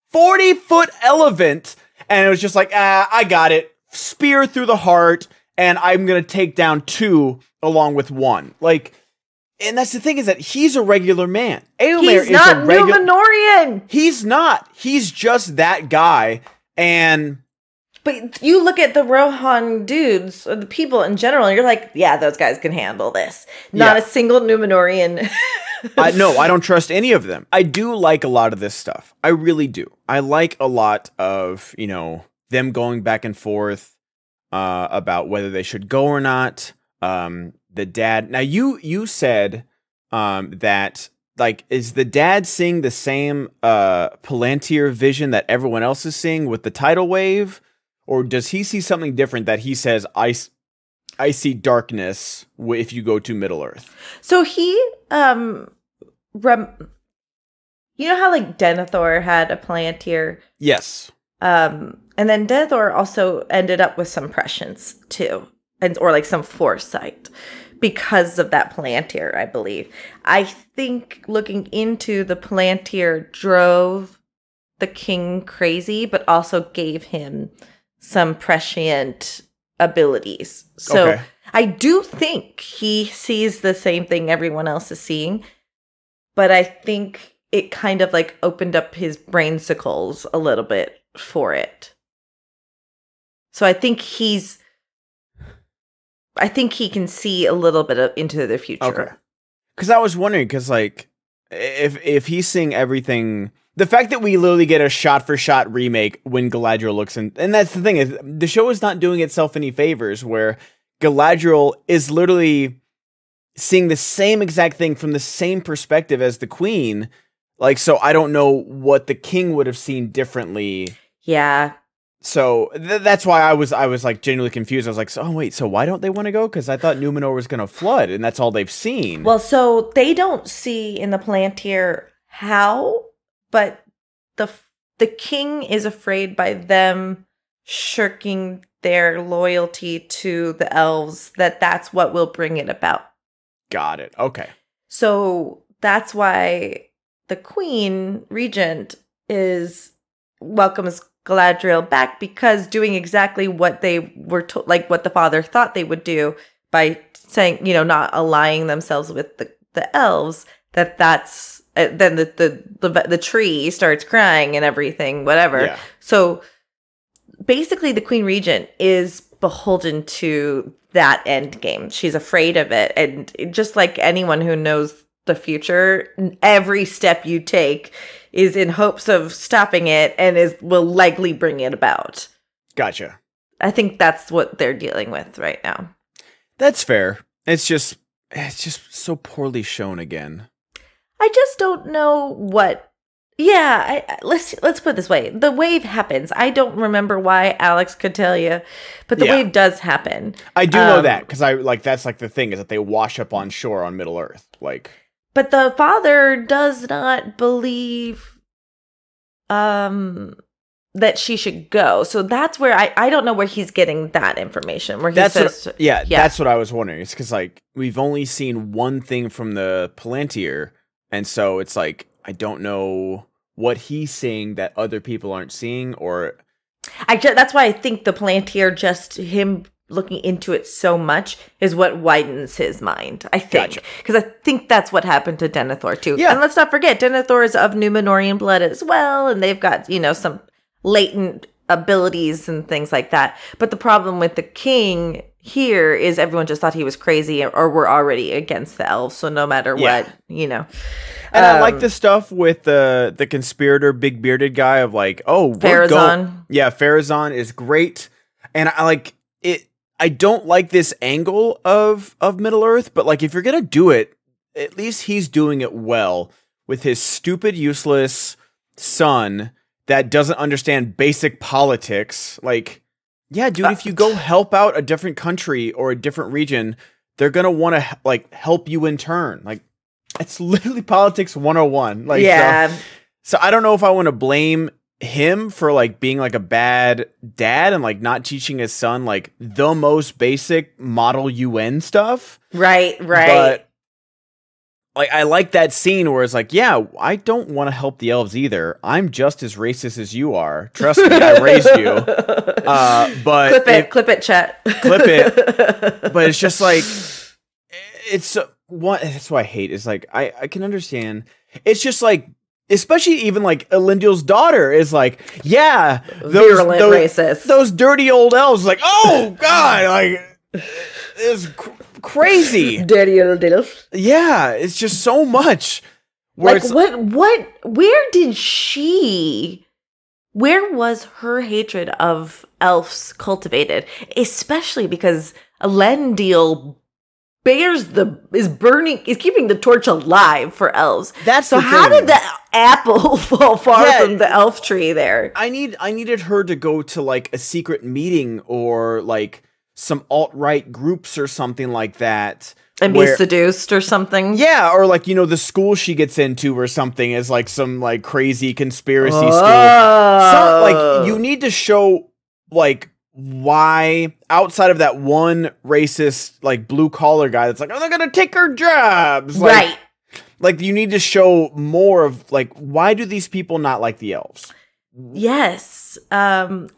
40-foot elephant, and it was just like, I got it. Spear through the heart, and I'm gonna take down 2 along with 1. Like, and that's the thing, is that he's a regular man. Éomer He's not Númenórean. He's not. He's just that guy. And but you look at the Rohan dudes, or the people in general, and you're like, yeah, those guys can handle this. Not a single Númenórean. No, I don't trust any of them. I do like a lot of this stuff. I really do. I like a lot of, them going back and forth about whether they should go or not. The dad. Now, you said that, like, is the dad seeing the same Palantir vision that everyone else is seeing with the tidal wave? Or does he see something different that he says, I see darkness if you go to Middle-earth? So he, you know how, like, Denethor had a Palantir? Yes. And then Denethor also ended up with some prescience, too. Or, like, some foresight. Because of that Palantir, I believe. I think looking into the Palantir drove the king crazy, but also gave him some prescient abilities. So okay. I do think he sees the same thing everyone else is seeing, but I think it kind of like opened up his brainsicles a little bit for it. So I think he can see a little bit into the future. Okay. Because I was wondering, because, like, if he's seeing everything, the fact that we literally get a shot-for-shot remake when Galadriel looks in, and that's the thing, is the show is not doing itself any favors, where Galadriel is literally seeing the same exact thing from the same perspective as the queen. Like, so I don't know what the king would have seen differently. Yeah. So that's why I was like genuinely confused. I was like, so why don't they want to go? Because I thought Numenor was going to flood, and that's all they've seen. Well, so they don't see in the Palantir how, but the king is afraid by them shirking their loyalty to the elves that's what will bring it about. Got it. Okay. So that's why the queen regent welcomes Galadriel back, because doing exactly what they were like what the father thought they would do by saying, not allying themselves with the elves, that's then the tree starts crying and everything, whatever. Yeah. So basically the queen regent is beholden to that end game. She's afraid of it, and just like anyone who knows the future, every step you take is in hopes of stopping it and will likely bring it about. Gotcha. I think that's what they're dealing with right now. That's fair. It's just so poorly shown again. I just don't know what. Yeah, let's put it this way. The wave happens. I don't remember why Alex could tell you, but the wave does happen. I do know that, because that's like the thing, is that they wash up on shore on Middle Earth. Like, but the father does not believe that she should go. So that's where I don't know where he's getting that information. Where he says, that's what I was wondering. It's because, like, we've only seen one thing from the Palantir, and so it's like, I don't know what he's seeing that other people aren't seeing, or that's why I think the Palantir, just him looking into it so much, is what widens his mind, I think. Because I think that's what happened to Denethor, too. Yeah. And let's not forget, Denethor is of Númenórean blood as well, and they've got, some latent abilities and things like that. But the problem with the king here is everyone just thought he was crazy, or were already against the elves, so no matter what, And I like the stuff with the conspirator, big bearded guy of like, Pharazôn. Pharazôn is great. And I like it. I don't like this angle of Middle Earth, but like, if you're going to do it, at least he's doing it well with his stupid, useless son that doesn't understand basic politics. Like, yeah, dude, if you go help out a different country or a different region, they're going to want to like help you in turn. Like, it's literally politics 101. Like, yeah. So I don't know if I want to blame him for like being like a bad dad and like not teaching his son like the most basic model UN stuff. Right. But like I like that scene where it's like, yeah, I don't want to help the elves either. I'm just as racist as you are. Trust me, I raised you. But clip it, chat. Clip it. But it's just like, it's what that's what I hate. Is like I can understand. It's just like, especially even like Elendil's daughter is like, yeah, virulent racist. Those dirty old elves. Like, oh god, like it's crazy. Dirty old elves. Yeah, it's just so much. Like where was her hatred of elves cultivated? Especially because Elendil is keeping the torch alive for elves. That's so. How did the apple fall far from the elf tree there? I needed her to go to like a secret meeting or like some alt-right groups or something like that. And be seduced or something? Yeah, or like, the school she gets into or something is like some like crazy conspiracy school. So, like, you need to show like why, outside of that one racist like blue collar guy that's like, oh, they're gonna take our jobs. Like, right. Like, you need to show more of like, why do these people not like the elves? Yes. Now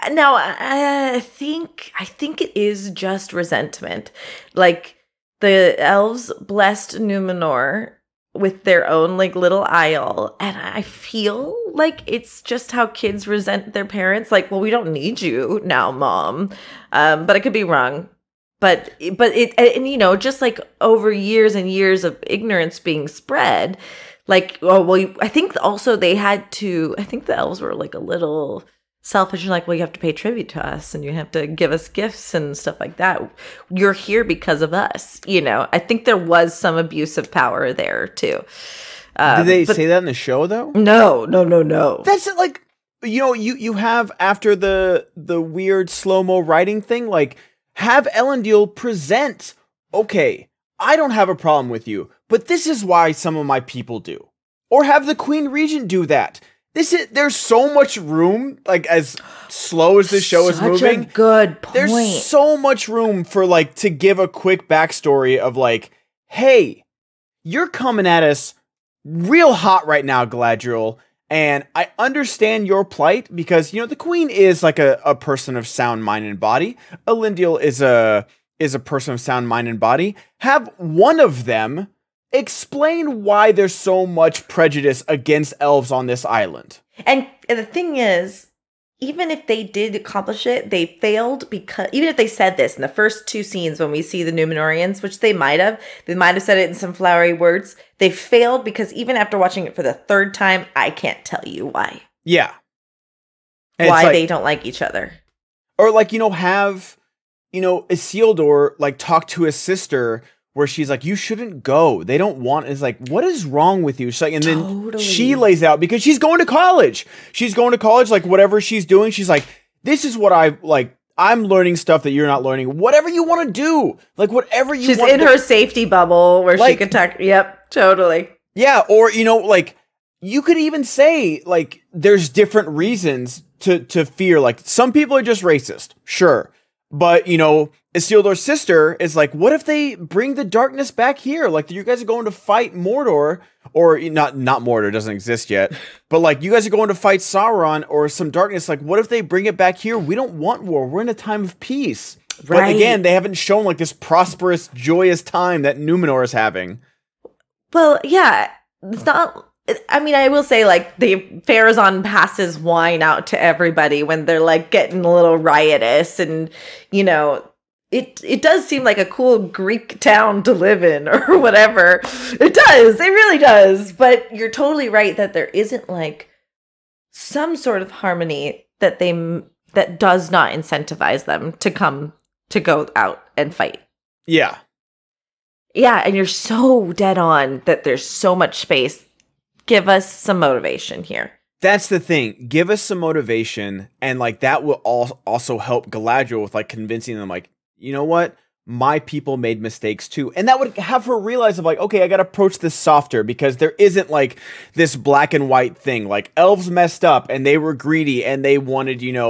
I think it is just resentment. Like, the elves blessed Numenor with their own like little isle, and I feel like it's just how kids resent their parents. Like, well, we don't need you now, Mom. But I could be wrong. But it, and just like over years and years of ignorance being spread, like, oh well, I think also they had to. I think the elves were like a little selfish and like, well, you have to pay tribute to us and you have to give us gifts and stuff like that. You're here because of us. I think there was some abuse of power there too. Did they say that in the show though? No. That's like, you have, after the weird slow-mo writing thing, like, have Elendil present, okay, I don't have a problem with you, but this is why some of my people do. Or have the Queen Regent do that. There's so much room, like, as slow as the show is moving. Such a good point. There's so much room for, like, to give a quick backstory of, like, hey, you're coming at us real hot right now, Galadriel, and I understand your plight because, the Queen is, like, a person of sound mind and body. Elendil is a person of sound mind and body. Have one of them explain why there's so much prejudice against elves on this island. And the thing is, even if they did accomplish it, they failed because, even if they said this in the first two scenes when we see the Numenorians, which they might have said it in some flowery words, they failed because even after watching it for the third time, I can't tell you why. Yeah. And why they don't like each other. Or like, have, Isildur like talk to his sister where she's like, you shouldn't go. They don't want, it's like, what is wrong with you? She's like, and then she lays out because she's going to college. She's going to college, like whatever she's doing. She's like, this is what I like. I'm learning stuff that you're not learning. Whatever you want to do, like whatever you want. She's in her safety bubble where she could talk. Yep, totally. Yeah. Or, like you could even say like, there's different reasons to fear. Like some people are just racist. Sure. But, Isildur's sister is like, what if they bring the darkness back here? Like, you guys are going to fight Mordor, or not Mordor doesn't exist yet, but like, you guys are going to fight Sauron or some darkness. Like, what if they bring it back here? We don't want war. We're in a time of peace. Right. But again, they haven't shown like this prosperous, joyous time that Numenor is having. Well, yeah, it's not. I mean, I will say, like, the Pharazôn passes wine out to everybody when they're, like, getting a little riotous. And, it does seem like a cool Greek town to live in or whatever. It does. It really does. But you're totally right that there isn't, like, some sort of harmony that does not incentivize them to go out and fight. Yeah. Yeah, and you're so dead on that there's so much space. Give us some motivation here. That's the thing. Give us some motivation, and like that will also help Galadriel with like convincing them, like, you know what, my people made mistakes too, and that would have her realize of like, okay, I gotta approach this softer because there isn't like this black and white thing. Like elves messed up and they were greedy and they wanted,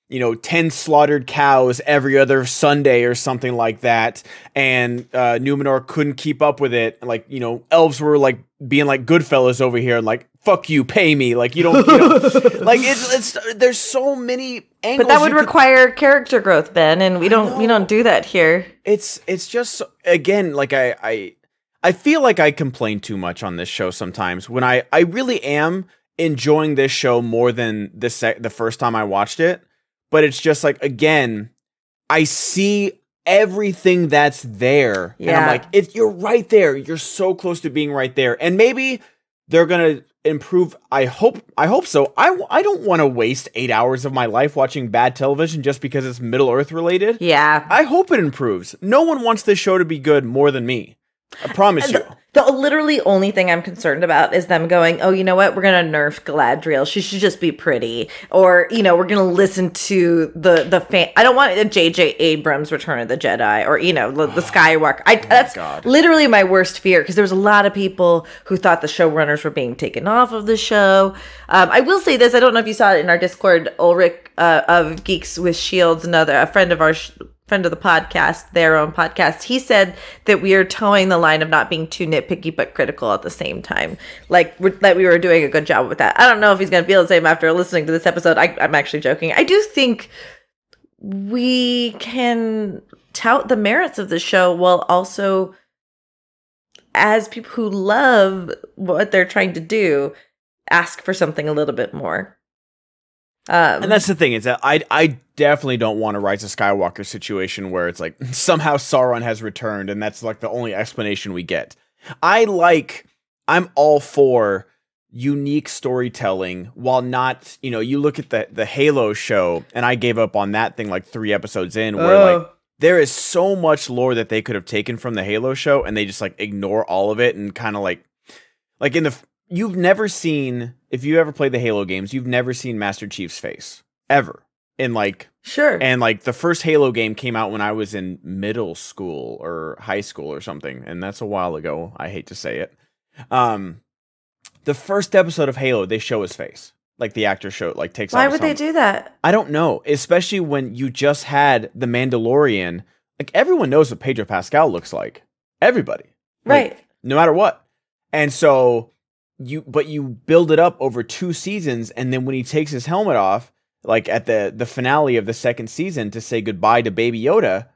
10 slaughtered cows every other Sunday or something like that. And Numenor couldn't keep up with it. Like, elves were like being like Goodfellas over here and like, fuck you, pay me. Like, you don't, like it's there's so many angles. But that would require character growth, Ben. And we don't do that here. It's just, again, like I feel like I complain too much on this show sometimes when I really am enjoying this show more than the first time I watched it. But it's just like, again, I see everything that's there. Yeah. And I'm like, you're right there. You're so close to being right there. And maybe they're going to improve. I hope so. I don't want to waste 8 hours of my life watching bad television just because it's Middle Earth related. Yeah. I hope it improves. No one wants this show to be good more than me. I promise you. The literally only thing I'm concerned about is them going, oh, you know what? We're going to nerf Galadriel. She should just be pretty. Or, we're going to listen to the fan. I don't want a J.J. Abrams Return of the Jedi or, the Skywalker. That's literally my worst fear because there was a lot of people who thought the showrunners were being taken off of the show. I will say this. I don't know if you saw it in our Discord. Ulrich of Geeks with Shields, a friend of ours, friend of the podcast, their own podcast, he said that we are towing the line of not being too nitpicky but critical at the same time. Like, that we were doing a good job with that. I don't know if he's going to feel the same after listening to this episode. I'm actually joking. I do think we can tout the merits of the show while also, as people who love what they're trying to do, ask for something a little bit more. And that's the thing, is that I definitely don't want a Rise of Skywalker situation where it's like somehow Sauron has returned and that's like the only explanation we get. I'm all for unique storytelling while not, you look at the Halo show and I gave up on that thing like 3 episodes in where like there is so much lore that they could have taken from the Halo show and they just like ignore all of it and kind of like in the... You've never seen, if you ever played the Halo games, you've never seen Master Chief's face. Ever. Sure. And the first Halo game came out when I was in middle school or high school or something. And that's a while ago. I hate to say it. The first episode of Halo, they show his face. Like the actor takes off. Why would they do that? I don't know. Especially when you just had the Mandalorian. Like everyone knows what Pedro Pascal looks like. Everybody. Right. No matter what. And so... You build it up over 2 seasons, and then when he takes his helmet off, like at the finale of the second season to say goodbye to Baby Yoda,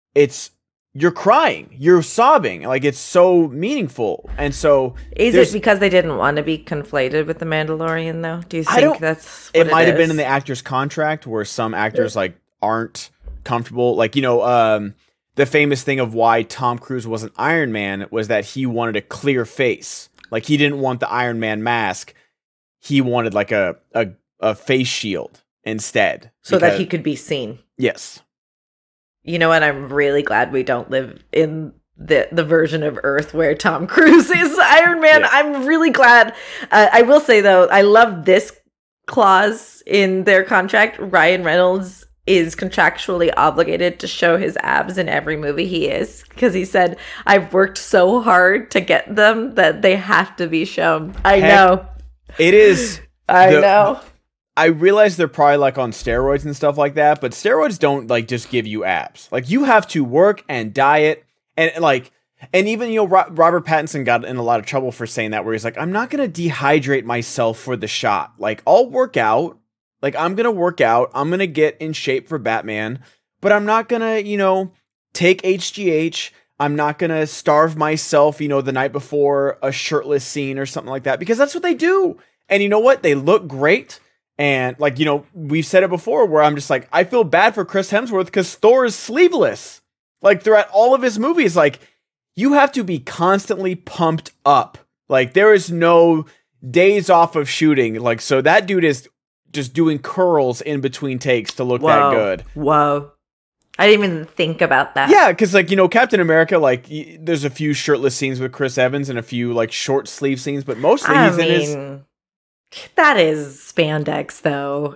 you're crying, you're sobbing, like it's so meaningful. And so is it because they didn't want to be conflated with the Mandalorian though? Do you think that's what it might have been in the actor's contract where some actors like aren't comfortable, like the famous thing of why Tom Cruise wasn't Iron Man was that he wanted a clear face. Like, he didn't want the Iron Man mask. He wanted, like, a face shield instead. So that he could be seen. Yes. You know what? I'm really glad we don't live in the version of Earth where Tom Cruise is Iron Man. Yeah. I'm really glad. I will say, though, I love this clause in their contract. Ryan Reynolds is contractually obligated to show his abs in every movie he is, because he said, I've worked so hard to get them that they have to be shown. I know. It is. I know. I realize they're probably like on steroids and stuff like that, but steroids don't like just give you abs. Like you have to work and diet and even, Robert Pattinson got in a lot of trouble for saying that, where he's like, I'm not going to dehydrate myself for the shot. Like I'll work out. Like, I'm going to work out, I'm going to get in shape for Batman, but I'm not going to, take HGH. I'm not going to starve myself, the night before a shirtless scene or something like that, because that's what they do. And you know what? They look great. And, we've said it before where I'm just like, I feel bad for Chris Hemsworth because Thor is sleeveless. Like, throughout all of his movies, like, you have to be constantly pumped up. Like, there is no days off of shooting. Like, so that dude is just doing curls in between takes to look that good. Whoa. I didn't even think about that. Yeah, because, Captain America, there's a few shirtless scenes with Chris Evans and a few, short sleeve scenes, but mostly in his... That is spandex, though.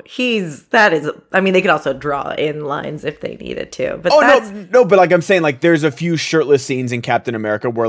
They could also draw in lines if they needed to. But no, but I'm saying, there's a few shirtless scenes in Captain America where,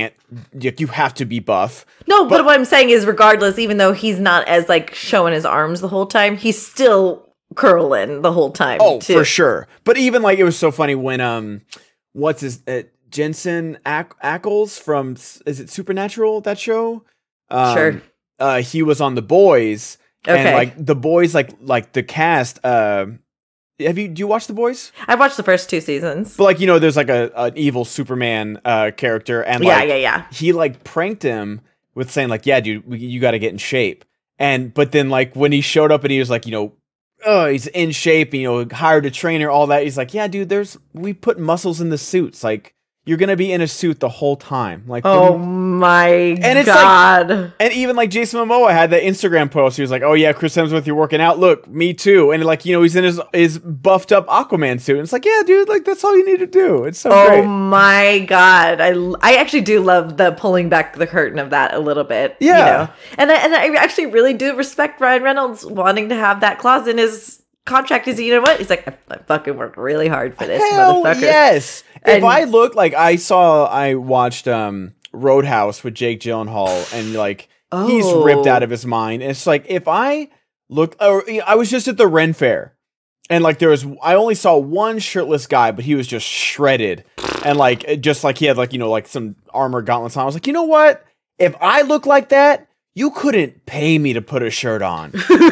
you have to be buff. No, but what I'm saying is, regardless, even though he's not as, showing his arms the whole time, he's still Curlin the whole time. Oh, too. for sure. But even like it was so funny when what's his Jensen Ackles from is it Supernatural, that show? Sure. He was on The Boys. Okay. And like The Boys, like the cast. Do you watch The Boys? I've watched the first 2 seasons. But like, there's like an evil Superman character, and like he like pranked him with saying like, yeah, dude, you got to get in shape. But then like when he showed up and he was like, he's in shape, and, hired a trainer, all that. He's like, yeah, dude, we put muscles in the suits. Like, you're going to be in a suit the whole time. Like, oh my and it's God. Like, and even like Jason Momoa had that Instagram post. He was like, oh yeah, Chris Hemsworth, you're working out. Look, me too. And like, he's in his buffed up Aquaman suit. And it's like, yeah, dude, like that's all you need to do. It's so great. Oh my God. I actually do love the pulling back the curtain of that a little bit. Yeah. And I actually really do respect Ryan Reynolds wanting to have that clause in his contract. Is, he's like, I fucking worked really hard for this, motherfucker. Yes. If I look like I watched Roadhouse with Jake Gyllenhaal, and like he's ripped out of his mind. And it's like, if I look, I was just at the Ren Fair, and like I only saw one shirtless guy, but he was just shredded, and like just like he had like like some armor gauntlets on. I was like, you know what? If I look like that, you couldn't pay me to put a shirt on.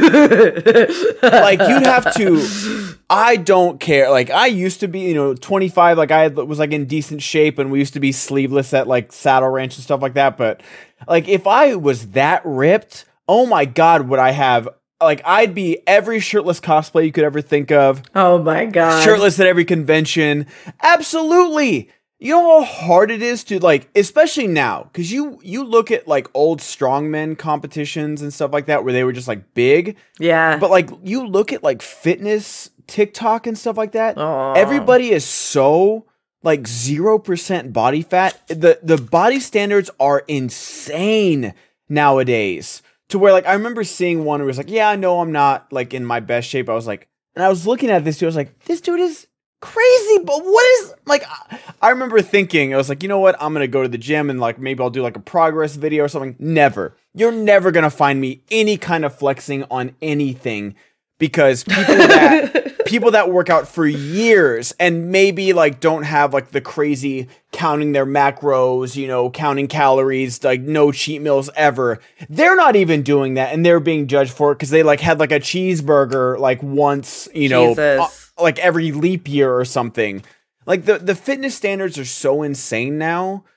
Like, you'd have to. I don't care. Like, I used to be, 25. Like, I was like in decent shape, and we used to be sleeveless at like Saddle Ranch and stuff like that. But like, if I was that ripped, oh my God, would I have? Like, I'd be every shirtless cosplay you could ever think of. Oh my God. Shirtless at every convention. Absolutely. You know how hard it is to, like, especially now, because you look at, like, old strongmen competitions and stuff like that where they were just, like, big. Yeah. But, like, you look at, like, fitness TikTok and stuff like that. Aww. Everybody is so, like, 0% body fat. The body standards are insane nowadays. To where, like, I remember seeing one where it was like, yeah, I know I'm not, like, in my best shape. I was like, and I was looking at this dude, I was like, this dude is crazy, but what is, like, I remember thinking, I was like, you know what, I'm gonna go to the gym and like maybe I'll do like a progress video or something. Never. You're never gonna find me any kind of flexing on anything, because people that work out for years and maybe like don't have like the crazy counting their macros, counting calories, like no cheat meals ever, they're not even doing that, and they're being judged for it because they like had like a cheeseburger like once, like every leap year or something. Like the fitness standards are so insane now.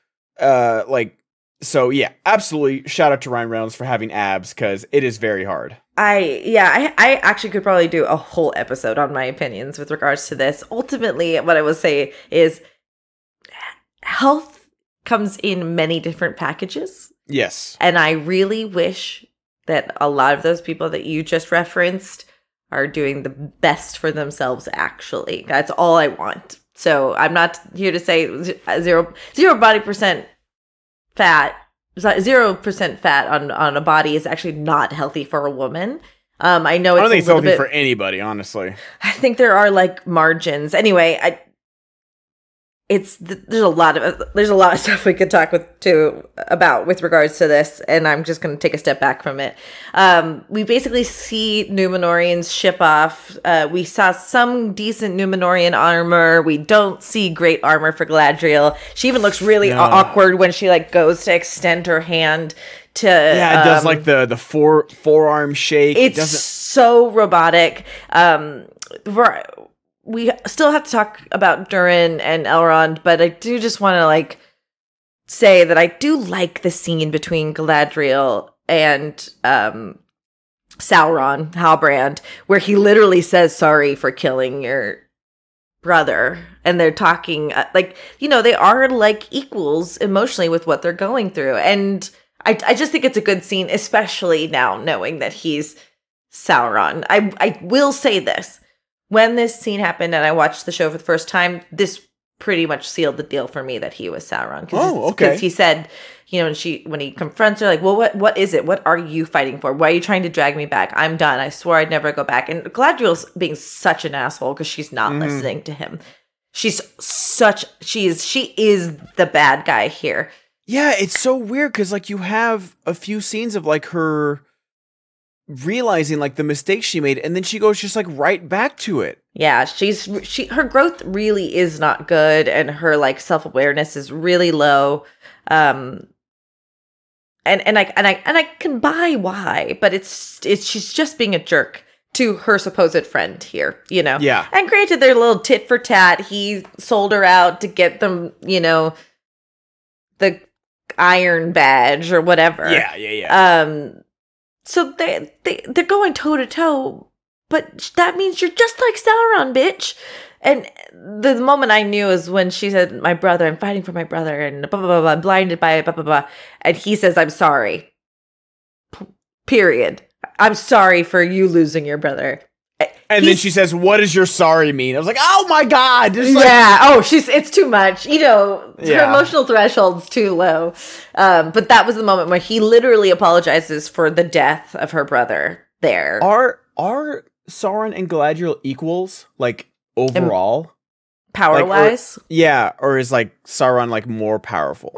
So yeah, absolutely. Shout out to Ryan Reynolds for having abs, because it is very hard. I actually could probably do a whole episode on my opinions with regards to this. Ultimately, what I would say is health comes in many different packages. Yes. And I really wish that a lot of those people that you just referenced are doing the best for themselves, actually. That's all I want. So I'm not here to say zero body percent fat, 0% fat on a body is actually not healthy for a woman. I know I don't think it's healthy for anybody, honestly. I think there are like margins. Anyway, there's a lot of stuff we could talk about with regards to this, and I'm just going to take a step back from it. We basically see Numenorians ship off. We saw some decent Numenorian armor. We don't see great armor for Galadriel. She even looks really awkward when she like goes to extend her hand to. Yeah, it does like the forearm shake. It's so robotic. We still have to talk about Durin and Elrond, but I do just want to like say that I do like the scene between Galadriel and Sauron, Halbrand, where he literally says sorry for killing your brother, and they're talking they are like equals emotionally with what they're going through, and I just think it's a good scene, especially now knowing that he's Sauron. I will say this. When this scene happened and I watched the show for the first time, this pretty much sealed the deal for me that he was Sauron. Because he said, and when he confronts her, like, well, what is it? What are you fighting for? Why are you trying to drag me back? I'm done. I swore I'd never go back. And Galadriel's being such an asshole because she's not listening to him. She is the bad guy here. Yeah, it's so weird because like you have a few scenes of like her realizing like the mistake she made, and then she goes just like right back to it. Yeah, her growth really is not good, and her like self-awareness is really low. And I can buy why, but it's she's just being a jerk to her supposed friend here, you know? Yeah. And granted, they're a little tit for tat. He sold her out to get them, you know, the iron badge or whatever. Yeah. So they're going toe to toe, but that means you're just like Sauron, bitch. And the moment I knew is when she said, "My brother, I'm fighting for my brother," and blah blah blah, blah, I'm blinded by it, blah blah blah, and he says, "I'm sorry." Period. I'm sorry for you losing your brother. And then she says, "What does your sorry mean?" I was like, "Oh my god!" Yeah. Oh, it's too much. You know, her emotional threshold's too low. But that was the moment where he literally apologizes for the death of her brother. There are Sauron and Galadriel equals, like overall, power wise. Or is like Sauron like more powerful?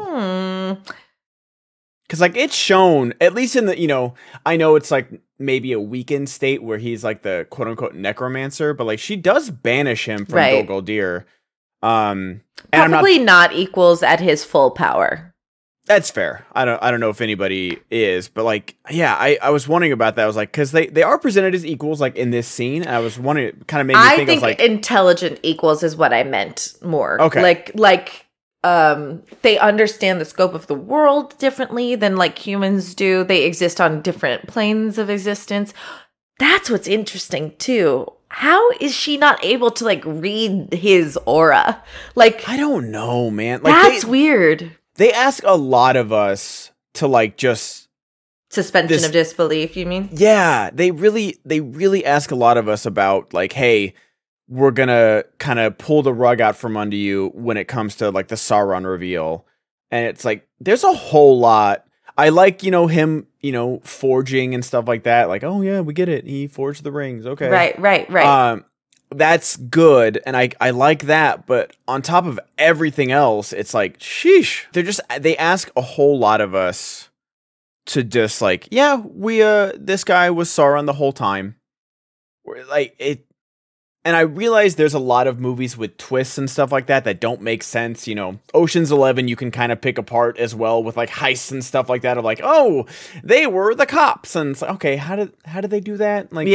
Because like it's shown, at least in the, you know, I know it's like maybe a weakened state where he's like the quote unquote necromancer, but like she does banish him from Dol Guldur. And probably not equals at his full power. That's fair. I don't know if anybody is, but like, yeah, I was wondering about that. I was like, because they are presented as equals, like in this scene. And I was wondering, it kind of made me think. I think like, intelligent equals is what I meant more. Okay, like they understand the scope of the world differently than like humans do. They exist on different planes of existence. That's what's interesting too. How is she not able to like read his aura? Like, I don't know, man. Like, that's weird. They ask a lot of us to like just suspension of disbelief, you mean? Yeah, they really ask a lot of us about like, hey, we're gonna kind of pull the rug out from under you when it comes to like the Sauron reveal. And it's like there's a whole lot. I like, you know, him, you know, forging and stuff like that. Like, oh yeah, we get it. He forged the rings. Okay. Right. That's good, and I like that, but on top of everything else, it's like, sheesh. They ask a whole lot of us to just like, yeah, this guy was Sauron the whole time. Like, it, and I realize there's a lot of movies with twists and stuff like that don't make sense, you know. Ocean's 11 you can kind of pick apart as well with like heists and stuff like that of like, oh, they were the cops, and it's like, okay, how did they do that? Like,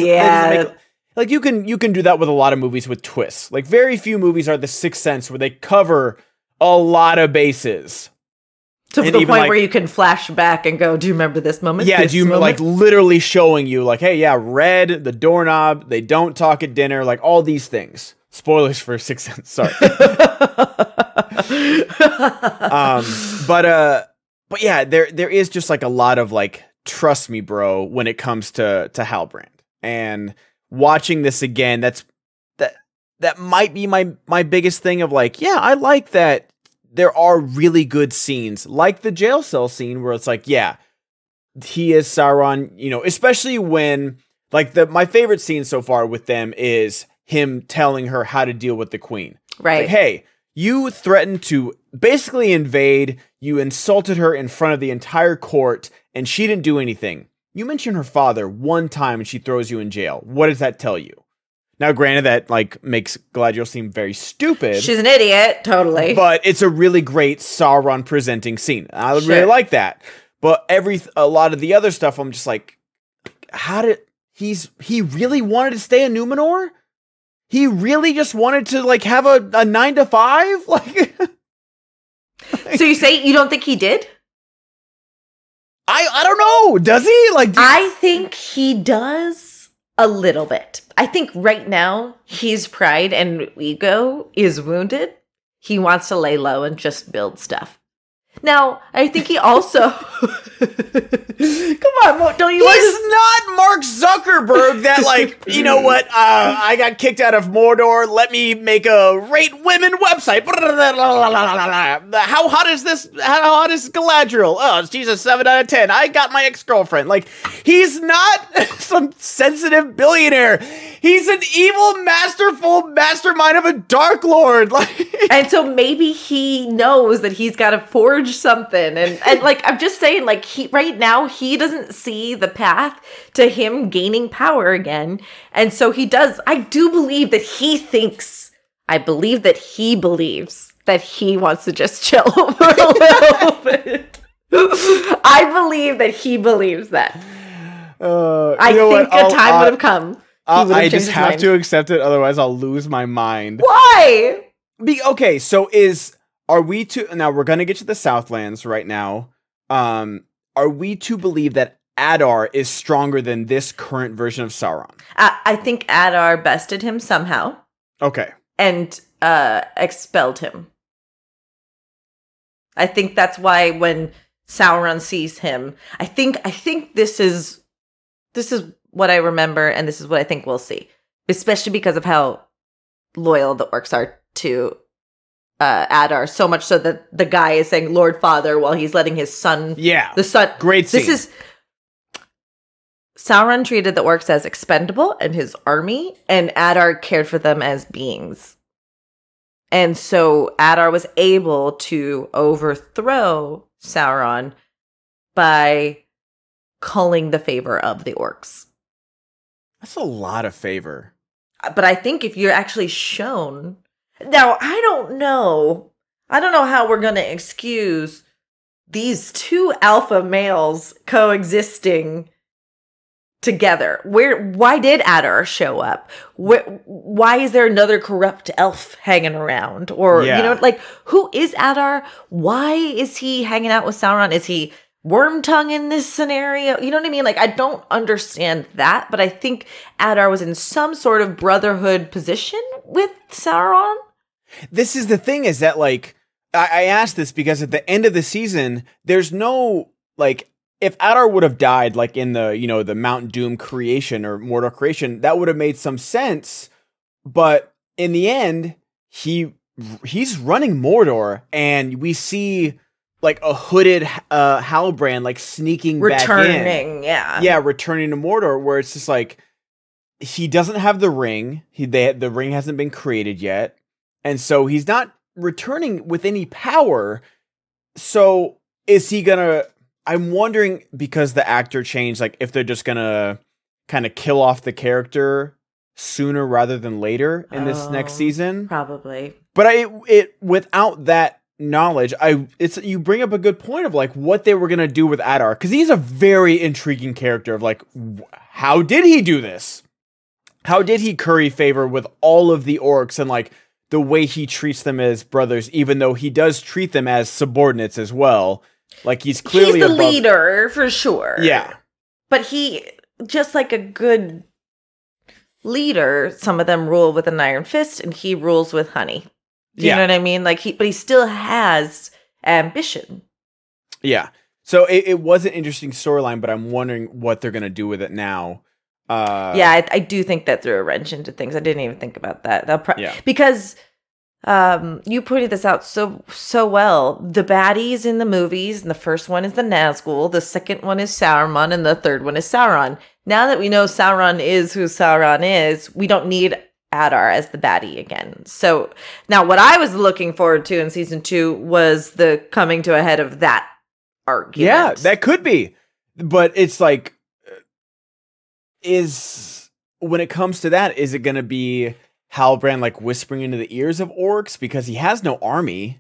like you can do that with a lot of movies with twists. Like very few movies are The Sixth Sense where they cover a lot of bases. To the point like, where you can flash back and go, do you remember this moment? Yeah, like literally showing you like, hey, yeah, Red, the doorknob, they don't talk at dinner, like all these things. Spoilers for Sixth Sense, sorry. But yeah, there is just like a lot of like, trust me, bro, when it comes to Halbrand. And watching this again, that might be my biggest thing of like, yeah, I like that there are really good scenes, like the jail cell scene where it's like, yeah, he is Sauron, you know, especially when like my favorite scene so far with them is him telling her how to deal with the queen. Right. Like, hey, you threatened to basically invade, you insulted her in front of the entire court, and she didn't do anything. You mention her father one time and she throws you in jail. What does that tell you? Now, granted, that like makes Galadriel seem very stupid. She's an idiot, totally. But it's a really great Sauron presenting scene. I really like that. But a lot of the other stuff, I'm just like, he really wanted to stay in Numenor? He really just wanted to like have a 9 to 5? Like, so you say you don't think he did? I don't know. Does he? Like, I think he does a little bit. I think right now his pride and ego is wounded. He wants to lay low and just build stuff. Now, I think he also... Come on, don't you... He's not Mark Zuckerberg that, like, you know what, I got kicked out of Mordor, let me make a rate women website. How hot is this? How hot is Galadriel? Oh, she's a 7 out of 10. I got my ex-girlfriend. Like, he's not some sensitive billionaire. He's an evil, masterful mastermind of a Dark Lord. And so maybe he knows that he's got to forge something. And like, I'm just saying, like, right now, he doesn't see the path to him gaining power again. And so he does. I do believe that he thinks, I believe that he believes that he wants to just chill for a little bit. I believe that he believes that. I think a time would have come. I just have to accept it, otherwise I'll lose my mind. Why? Okay, so are we to now? We're gonna get to the Southlands right now. Are we to believe that Adar is stronger than this current version of Sauron? I think Adar bested him somehow. Okay, and expelled him. I think that's why when Sauron sees him, I think this is what I remember, and this is what I think we'll see, especially because of how loyal the orcs are to Adar, so much so that the guy is saying Lord Father while he's letting his son. Yeah, the son. Great scene. Sauron treated the orcs as expendable and his army, and Adar cared for them as beings. And so Adar was able to overthrow Sauron by culling the favor of the orcs. That's a lot of favor. But I think if you're actually shown... Now, I don't know how we're going to excuse these two alpha males coexisting together. Why did Adar show up? Why is there another corrupt elf hanging around? Or, like, who is Adar? Why is he hanging out with Sauron? Is he Wormtongue in this scenario? You know what I mean? Like, I don't understand that, but I think Adar was in some sort of brotherhood position with Sauron. This is the thing, is that, like, I asked this because at the end of the season, there's no, like, if Adar would have died, like, in the, the Mount Doom creation or Mordor creation, that would have made some sense, but in the end, he's running Mordor, and we see... like a hooded Halbrand, like sneaking back in. Returning, yeah. Yeah, returning to Mordor, where it's just like, he doesn't have the ring. The ring hasn't been created yet. And so he's not returning with any power. So is he gonna... I'm wondering, because the actor changed, like if they're just gonna kind of kill off the character sooner rather than later in this next season. Probably. But it without that knowledge, you bring up a good point of like what they were gonna do with Adar, because he's a very intriguing character of like, how did he do this? How did he curry favor with all of the orcs, and like the way he treats them as brothers, even though he does treat them as subordinates as well. Like he's clearly the leader for sure. Yeah, but he, just like a good leader, some of them rule with an iron fist, and he rules with honey. Do you know what I mean? Like but he still has ambition. Yeah. So it was an interesting storyline, but I'm wondering what they're gonna do with it now. I do think that threw a wrench into things. I didn't even think about that. Because you pointed this out so well. The baddies in the movies, and the first one is the Nazgul, the second one is Saruman, and the third one is Sauron. Now that we know Sauron is who Sauron is, we don't need Adar as the baddie again. So now what I was looking forward to in season 2 was the coming to a head of that argument. Yeah, that could be. But it's like, when it comes to that, is it going to be Halbrand like whispering into the ears of orcs because he has no army?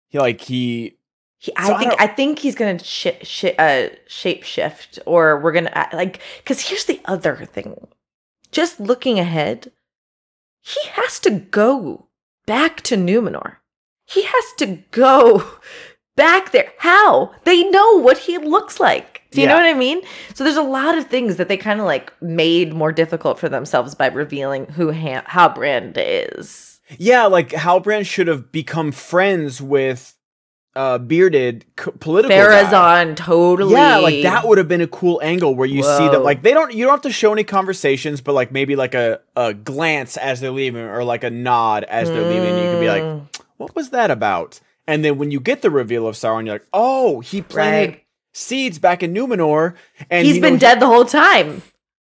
I think he's gonna shape shift, or we're gonna because here's the other thing. Just looking ahead, he has to go back to Numenor. He has to go back there. How? They know what he looks like. Do you know what I mean? So there's a lot of things that they kind of like made more difficult for themselves by revealing who Halbrand is. Yeah, like Halbrand should have become friends with bearded political Pharazôn, totally. Yeah, like that would have been a cool angle where you see that like you don't have to show any conversations, but like maybe like a glance as they're leaving, or like a nod as they're leaving. You can be like, what was that about? And then when you get the reveal of Sauron, you're like, oh, he planted seeds back in Numenor, and he's been dead the whole time.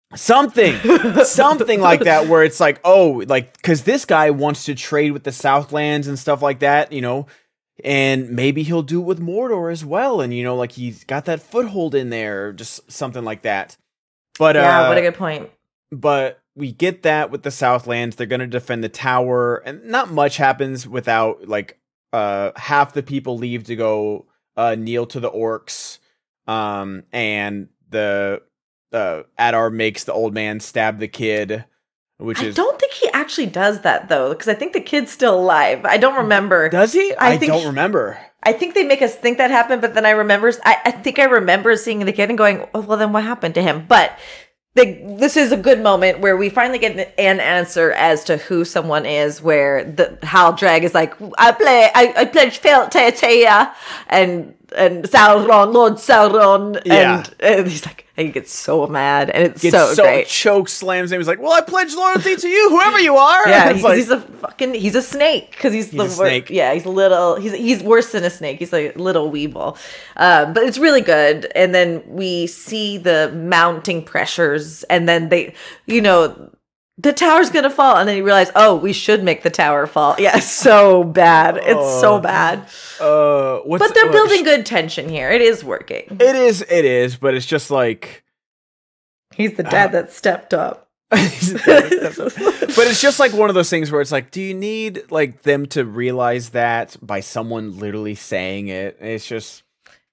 something like that, where it's like, oh, like, because this guy wants to trade with the Southlands and stuff like that, you know, and maybe he'll do it with Mordor as well, and you know, like he's got that foothold in there, just something like that. But yeah, what a good point. But we get that with the Southlands, they're going to defend the tower, and not much happens without like half the people leave to go kneel to the orcs, and the Adar makes the old man stab the kid, I don't think he actually does that though, because I think the kid's still alive. I don't remember. Does he? I don't remember. I think they make us think that happened, but then I think I remember seeing the kid and going, oh, well, then what happened to him? But this is a good moment where we finally get an answer as to who someone is, where the Haldrag is like, I pledge fealty to you, and Sauron, Lord Sauron, and he's like, and he gets so mad, and it's so great. Choke slams him. He's like, well, I pledge loyalty to you, whoever you are. Yeah, he's a snake, because he's a snake. Yeah, he's worse than a snake. He's like a little weevil. But it's really good. And then we see the mounting pressures, and then they, you know, the tower's gonna fall, and then you realize, oh, we should make the tower fall. Yeah, it's so bad. It's so bad. But they're building good tension here. It is working. It is, but it's just like he's the dad that stepped up. But it's just like one of those things where it's like, do you need like them to realize that by someone literally saying it? It's just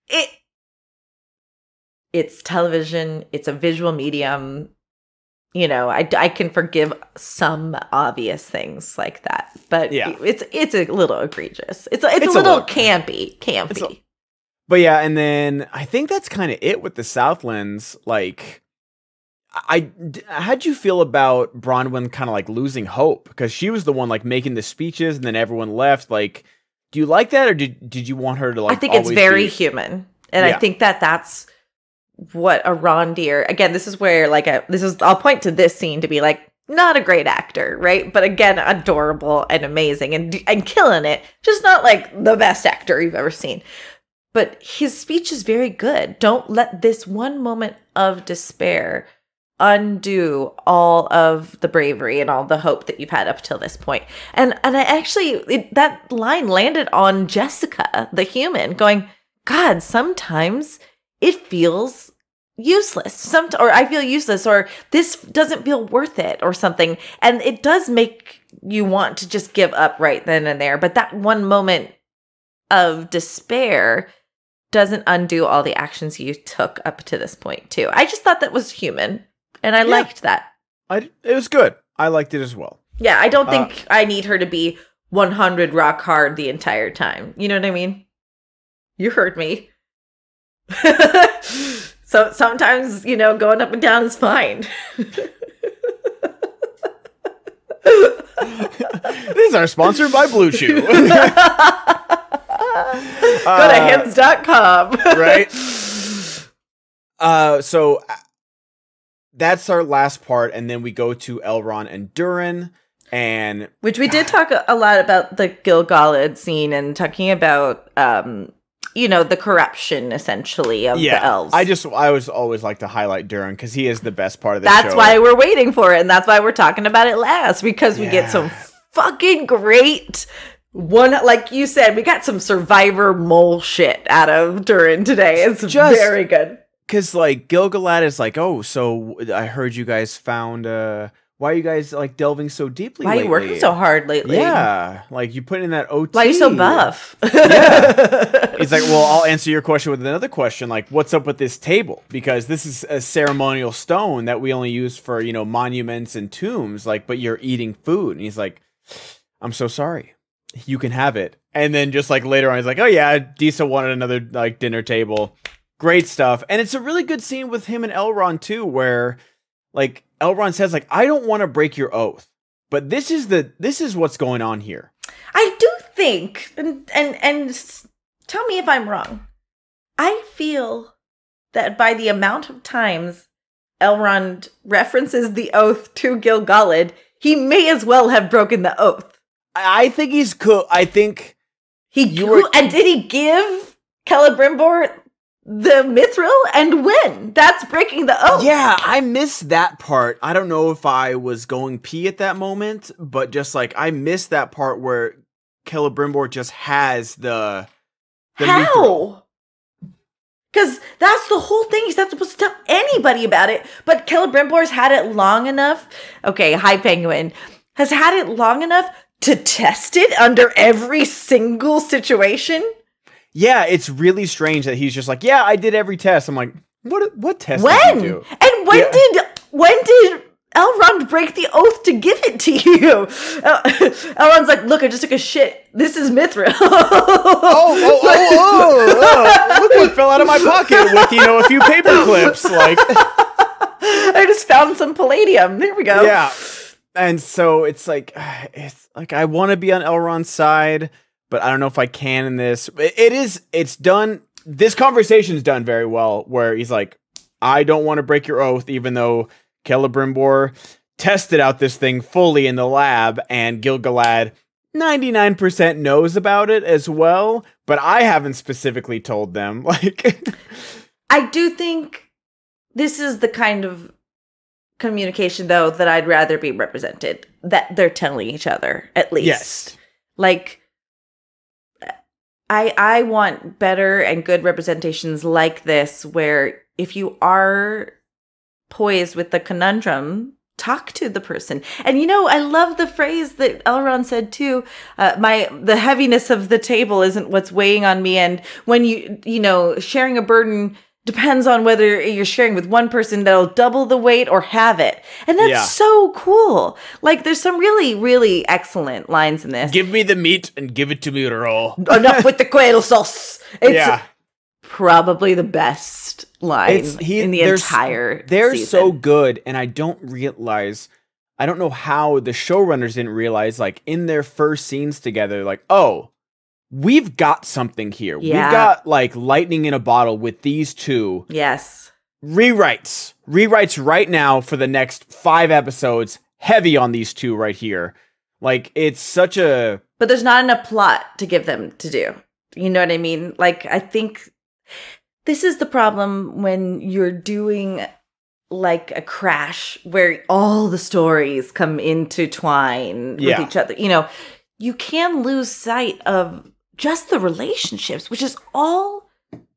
it's television. It's a visual medium. You know, I can forgive some obvious things like that, but it's a little egregious. It's a little campy. But yeah, and then I think that's kind of it with the Southlands. Like, how'd you feel about Bronwyn kind of like losing hope, because she was the one like making the speeches, and then everyone left. Like, do you like that, or did you want her to like? I think it's very human, and I think that's what Arondir, again, this is where like I'll point to this scene to be like, not a great actor, right? But again, adorable and amazing and killing it. Just not like the best actor you've ever seen. But his speech is very good. Don't let this one moment of despair undo all of the bravery and all the hope that you've had up till this point. And I actually, that line landed on Jessica, the human, going, God, sometimes it feels useless. Or I feel useless, or this doesn't feel worth it, or something. And it does make you want to just give up right then and there. But that one moment of despair doesn't undo all the actions you took up to this point, too. I just thought that was human, and I liked that. It was good. I liked it as well. Yeah, I don't think I need her to be 100 rock hard the entire time. You know what I mean? You heard me. So sometimes, you know, going up and down is fine. These are sponsored by Blue Chew. Go to hims.com. Right? So that's our last part, and then we go to Elrond and Durin, and which we did talk a lot about the Gil-galad scene and talking about you know, the corruption, essentially, of the elves. I always like to highlight Durin, because he is the best part of the show. That's why we're waiting for it, and that's why we're talking about it last, because we get some fucking great like you said, we got some Survivor mole shit out of Durin today. It's just very good. Because, like, Gil-galad is like, oh, so I heard you guys found... why are you guys like delving so deeply lately? Why are you working so hard lately? Yeah, like you put in that OT. Why are you so buff? Yeah. He's like, well, I'll answer your question with another question. Like, what's up with this table? Because this is a ceremonial stone that we only use for, you know, monuments and tombs. Like, but you're eating food. And he's like, I'm so sorry. You can have it. And then just like later on, he's like, oh yeah, Disa wanted another like dinner table. Great stuff. And it's a really good scene with him and Elrond too, where like Elrond says, like, I don't want to break your oath, but this is what's going on here. I do think, and tell me if I'm wrong, I feel that by the amount of times Elrond references the oath to Gil-galad, he may as well have broken the oath. I think he's cool. I think and did he give Celebrimbor the mithril and win. That's breaking the oath. Yeah, I missed that part. I don't know if I was going pee at that moment, but just like I missed that part where Celebrimbor just has the mithril. How? Because that's the whole thing. He's not supposed to tell anybody about it. But Celebrimbor's had it long enough. Okay, Hi Penguin has had it long enough to test it under every single situation. Yeah, it's really strange that he's just like, yeah, I did every test. I'm like, what test did you do? And when did Elrond break the oath to give it to you? Elrond's like, look, I just took a shit. This is mithril. oh. Look what fell out of my pocket with, a few paper clips. Like, I just found some palladium. There we go. Yeah. And so it's like I want to be on Elrond's side, but I don't know if I can in this. It's done. This conversation's done very well, where he's like, I don't want to break your oath, even though Celebrimbor tested out this thing fully in the lab, and Gil-galad 99% knows about it as well, but I haven't specifically told them. Like, I do think this is the kind of communication, though, that I'd rather be represented, that they're telling each other, at least. Yes. Like, I want better and good representations like this, where if you are poised with the conundrum, talk to the person. And I love the phrase that Elrond said too. The heaviness of the table isn't what's weighing on me. And when sharing a burden depends on whether you're sharing with one person that'll double the weight or have it. And that's so cool. Like, there's some really, really excellent lines in this. Give me the meat and give it to me raw. Enough with the quail sauce. It's probably the best line in the entire They're season. So good, and I don't know how the showrunners didn't realize, like, in their first scenes together, like, oh, we've got something here. Yeah. We've got, like, lightning in a bottle with these two. Yes. Rewrites right now for the next 5 episodes, heavy on these two right here. Like, it's such a... But there's not enough plot to give them to do. You know what I mean? Like, I think this is the problem when you're doing like a Crash where all the stories come intertwine with each other. You can lose sight of just the relationships, which is all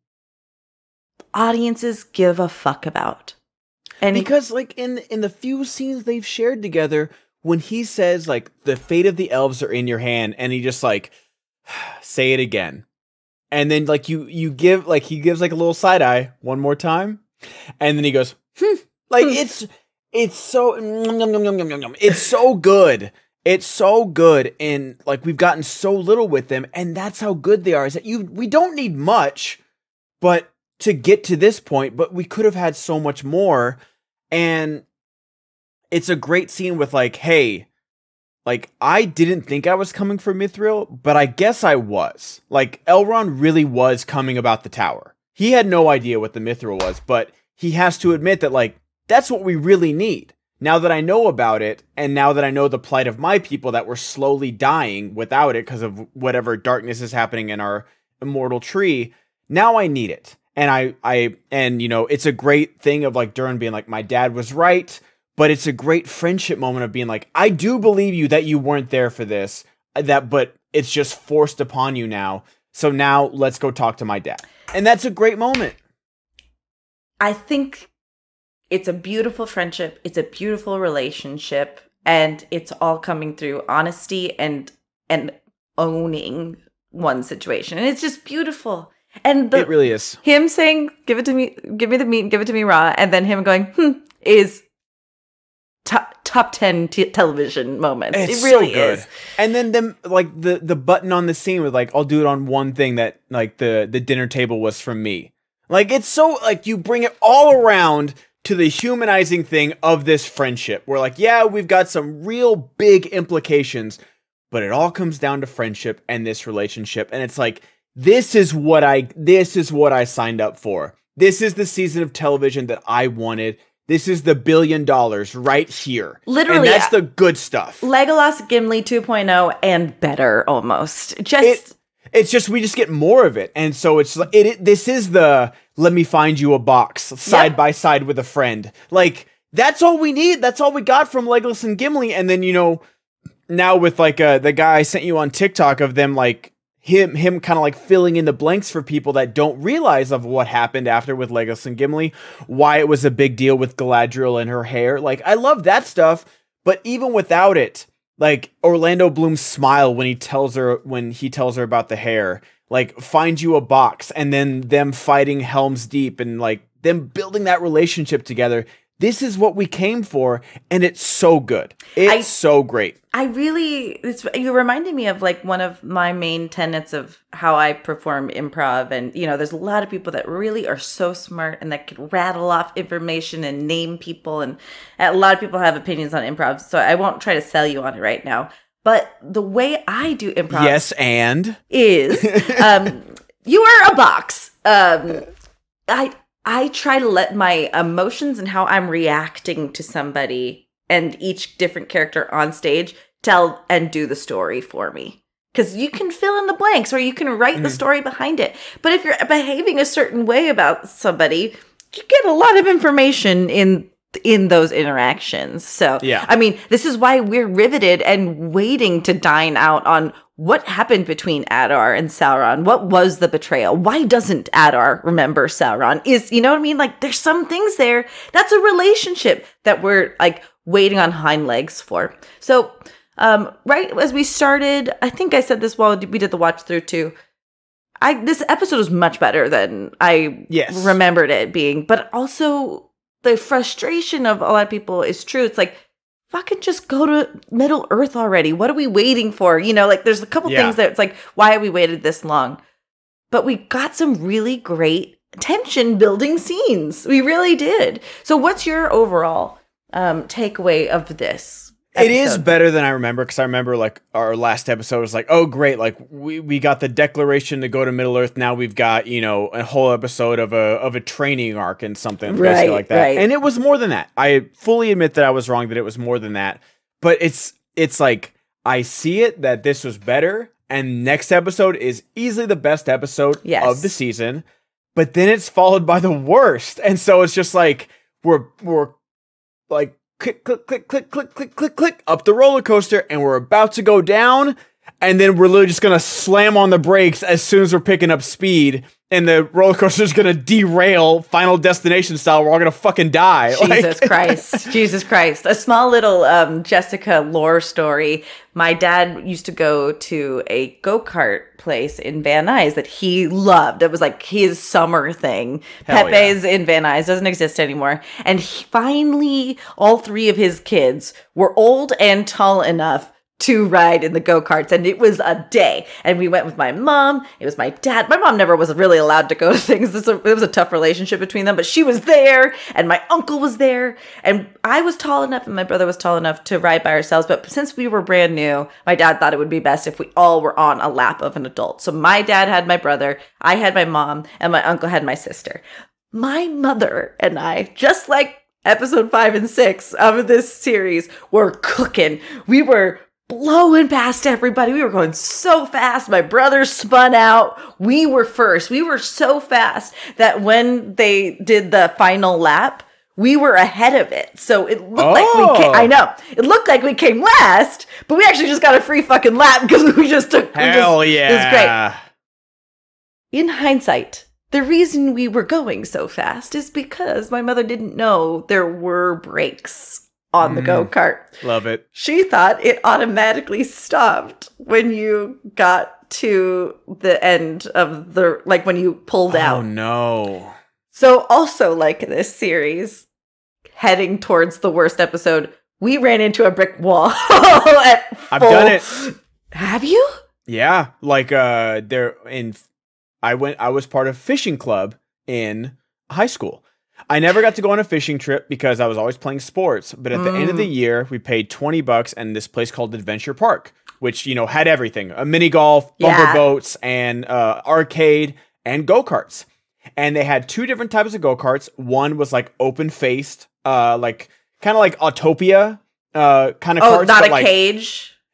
audiences give a fuck about. And because, like, in the few scenes they've shared together, when he says, like, the fate of the elves are in your hand, and he just, like, say it again. And then, like, you give, like, he gives, like, a little side eye one more time. And then he goes, Like, it's so, it's so good. It's so good. And, like, we've gotten so little with them. And that's how good they are, is that we don't need much, but to get to this point, but we could have had so much more. And it's a great scene with, like, hey, like, I didn't think I was coming for Mithril, but I guess I was. Like, Elrond really was coming about the tower. He had no idea what the Mithril was, but he has to admit that, like, that's what we really need. Now that I know about it, and now that I know the plight of my people that were slowly dying without it because of whatever darkness is happening in our immortal tree, now I need it. And and it's a great thing of, like, Durin being like, my dad was right. But it's a great friendship moment of being like, I do believe you that you weren't there for this, but it's just forced upon you now. So now let's go talk to my dad. And that's a great moment. I think it's a beautiful friendship. It's a beautiful relationship. And it's all coming through honesty and owning one situation. And it's just beautiful. And it really is. Him saying, give it to me, give me the meat, give it to me raw. And then him going, is... Top 10 television moments. It really so good. is. And then them, like, the button on the scene with, like, I'll do it on one thing that, like, the dinner table was from me. Like, it's so, like, you bring it all around to the humanizing thing of this friendship. Where, like, yeah, we've got some real big implications, but it all comes down to friendship and this relationship. And it's like, this is what I signed up for. This is the season of television that I wanted. This is the $1 billion right here. Literally. And that's the good stuff. Legolas Gimli 2.0 and better almost. It's just we just get more of it, and so it's like this is the let me find you a box side by side with a friend. Like that's all we need. That's all we got from Legolas and Gimli, and then now with like the guy I sent you on TikTok of them like him kind of like filling in the blanks for people that don't realize of what happened after with Legolas and Gimli, why it was a big deal with Galadriel and her hair. Like I love that stuff, but even without it. Like Orlando Bloom's smile when he tells her about the hair, like find you a box, and then them fighting Helm's Deep and like them building that relationship together. This is what we came for, and it's so good. It's so great. You reminded me of like one of my main tenets of how I perform improv. And, there's a lot of people that really are so smart and that can rattle off information and name people. And a lot of people have opinions on improv. So I won't try to sell you on it right now. But the way I do improv is you are a box. I try to let my emotions and how I'm reacting to somebody and each different character on stage tell and do the story for me. Because you can fill in the blanks or you can write the story behind it. But if you're behaving a certain way about somebody, you get a lot of information in those interactions. So, yeah. I mean, this is why we're riveted and waiting to dine out on what happened between Adar and Sauron. What was the betrayal? Why doesn't Adar remember Sauron? You know what I mean? Like, there's some things there. That's a relationship that we're like waiting on hind legs for. So, right as we started, I think I said this while we did the watch through too. This episode was much better than I remembered it being, but also the frustration of a lot of people is true. It's like, fucking just go to Middle Earth already. What are we waiting for? Like there's a couple things that it's like, why have we waited this long? But we got some really great tension building scenes. We really did. So what's your overall takeaway of this episode? It is better than I remember, because I remember like our last episode was like, oh great, like we got the declaration to go to Middle Earth. Now we've got a whole episode of a training arc and something basically like that. Right. And it was more than that. I fully admit that I was wrong, that it was more than that. But it's like I see it that this was better, and next episode is easily the best episode of the season. But then it's followed by the worst, and so it's just like we're like. Click, click, click, click, click, click, click, click, up the roller coaster, and we're about to go down, and then we're literally just gonna slam on the brakes as soon as we're picking up speed, and the roller coaster's gonna derail, Final Destination style. We're all gonna fucking die. Jesus Christ. A small little Jessica lore story. My dad used to go to a go-kart place in Van Nuys that he loved. It was like his summer thing. Pepe's in Van Nuys, doesn't exist anymore. And finally, all three of his kids were old and tall enough to ride in the go-karts, and it was a day. And we went with my mom. It was my dad. My mom never was really allowed to go to things. It was a tough relationship between them, but she was there, and my uncle was there, and I was tall enough and my brother was tall enough to ride by ourselves. But since we were brand new, my dad thought it would be best if we all were on a lap of an adult. So my dad had my brother, I had my mom, and my uncle had my sister. My mother and I, just like episode 5 and 6 of this series, were cooking. We were blowing past everybody. We were going so fast. My brother spun out. We were first. We were so fast that when they did the final lap, we were ahead of it. So it looked like we came, I know. It looked like we came last, but we actually just got a free fucking lap because we just took. Hell yeah. It was great. In hindsight, the reason we were going so fast is because my mother didn't know there were brakes on the go-kart. Love it. She thought it automatically stopped when you got to the end of like when you pulled out. Oh no. So also like this series, heading towards the worst episode, we ran into a brick wall. I've done it. Have you? Yeah. Like I was part of fishing club in high school. I never got to go on a fishing trip because I was always playing sports. But at the end of the year, we paid $20 in this place called Adventure Park, which, had everything. A mini golf, bumper boats, and arcade, and go-karts. And they had 2 different types of go-karts. One was like open-faced, like kind of like Autopia kind of carts. Oh, not a cage?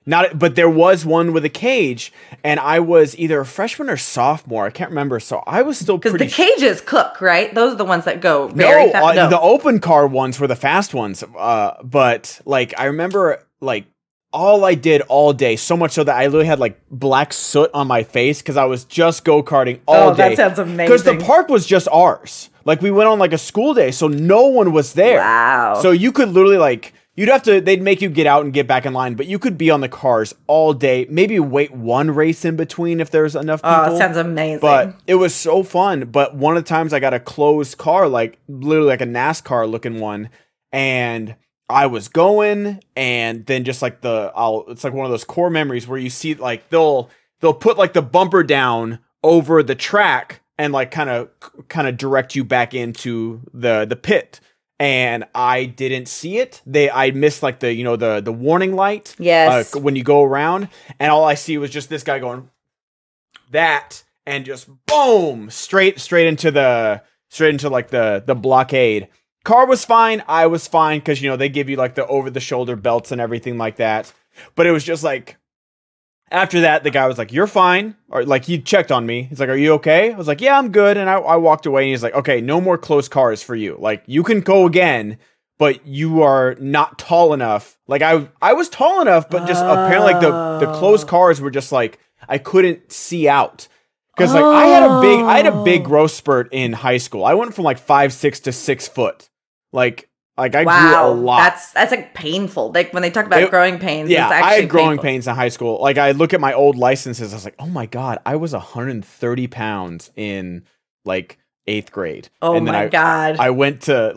But there was one with a cage, and I was either a freshman or sophomore. I can't remember. So I was still Because pretty. the cages cook, right? Those are the ones that go very fast. No, the open car ones were the fast ones. But like I remember, like all I did all day, so much so that I literally had like black soot on my face because I was just go-karting all day. That sounds amazing. Because the park was just ours. Like we went on like a school day, so no one was there. Wow. So you could literally like. They'd make you get out and get back in line, but you could be on the cars all day, maybe wait one race in between if there's enough people. Oh, it sounds amazing. But it was so fun. But one of the times I got a closed car, like literally like a NASCAR looking one, and I was going, and then just like it's like one of those core memories where you see like they'll put like the bumper down over the track and like kind of direct you back into the pit. And I didn't see it. I missed like the warning light. Yes. When you go around, and all I see was just this guy going that, and just boom, straight into like the blockade. Car was fine. I was fine because they give you like the over the shoulder belts and everything like that. But it was just like. After that, the guy was like, "You're fine," or like he checked on me. He's like, "Are you okay?" I was like, "Yeah, I'm good." And I walked away, and he's like, "Okay, no more close cars for you. Like you can go again, but you are not tall enough." Like I was tall enough, but just apparently like the close cars were just like I couldn't see out because like I had a big growth spurt in high school. I went from like 5'6" to 6 foot, like. Like I grew a lot. That's like painful. Like when they talk about growing pains, yeah, it's actually I had growing painful. pains in high school. Like I look at my old licenses, I was like, oh my god, I was 130 pounds in like 8th grade. Oh and then my god, I went to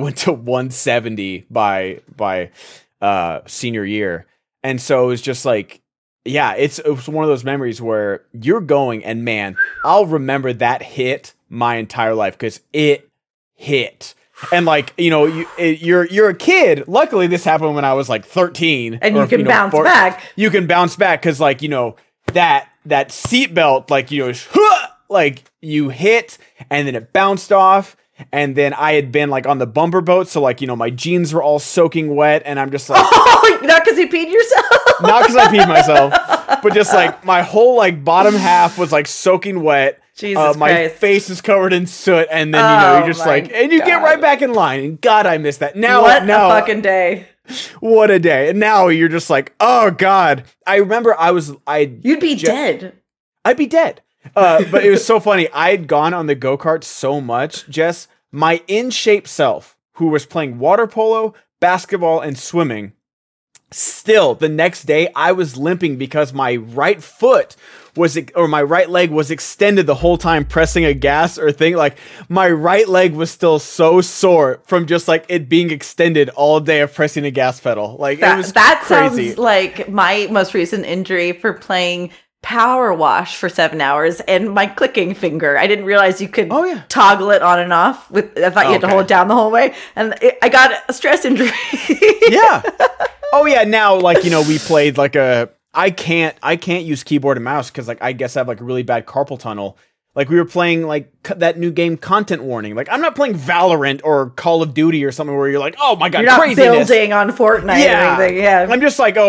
170 by senior year, and so it was just like, yeah, it was one of those memories where you're going, and man, I'll remember that hit my entire life because it hit. And like you're a kid. Luckily, this happened when I was like 13, and you can bounce back. You can bounce back because like that seatbelt like you hit and then it bounced off. And then I had been like on the bumper boat, so like my jeans were all soaking wet, and I'm just like, oh, not because you peed yourself, not because I peed myself, but just like my whole like bottom half was like soaking wet. Jesus my Christ. face is covered in soot, and then you're just like, and you get right back in line. And God, I miss that. Now, what a fucking day! What a day! And now you're just like, oh God. I remember you'd be dead. I'd be dead. But it was so funny. I had gone on the go-kart so much, Jess. My in-shape self, who was playing water polo, basketball, and swimming, still the next day I was limping because my right foot my right leg was extended the whole time pressing a gas or thing. Like my right leg was still so sore from just like it being extended all day of pressing a gas pedal. Like it was that crazy. Sounds like my most recent injury for playing power wash for 7 hours and my clicking finger. I didn't realize you could toggle it on and off. I thought you had to hold it down the whole way, and I got a stress injury. Yeah. Oh yeah. Now like we played like I can't use keyboard and mouse because like I guess I have like a really bad carpal tunnel. Like we were playing like that new game Content Warning. Like I'm not playing Valorant or Call of Duty or something where you're like, oh my god, you're not craziness. Building on Fortnite or anything. Yeah, I'm just like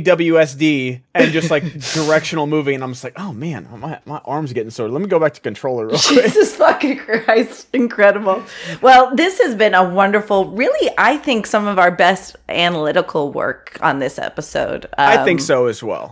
AWSD and just like directional moving, and I'm just like, oh man, my arm's getting sore. Let me go back to controller real quick. Jesus fucking Christ, incredible. Well, this has been a wonderful, really, I think some of our best analytical work on this episode. I think so as well.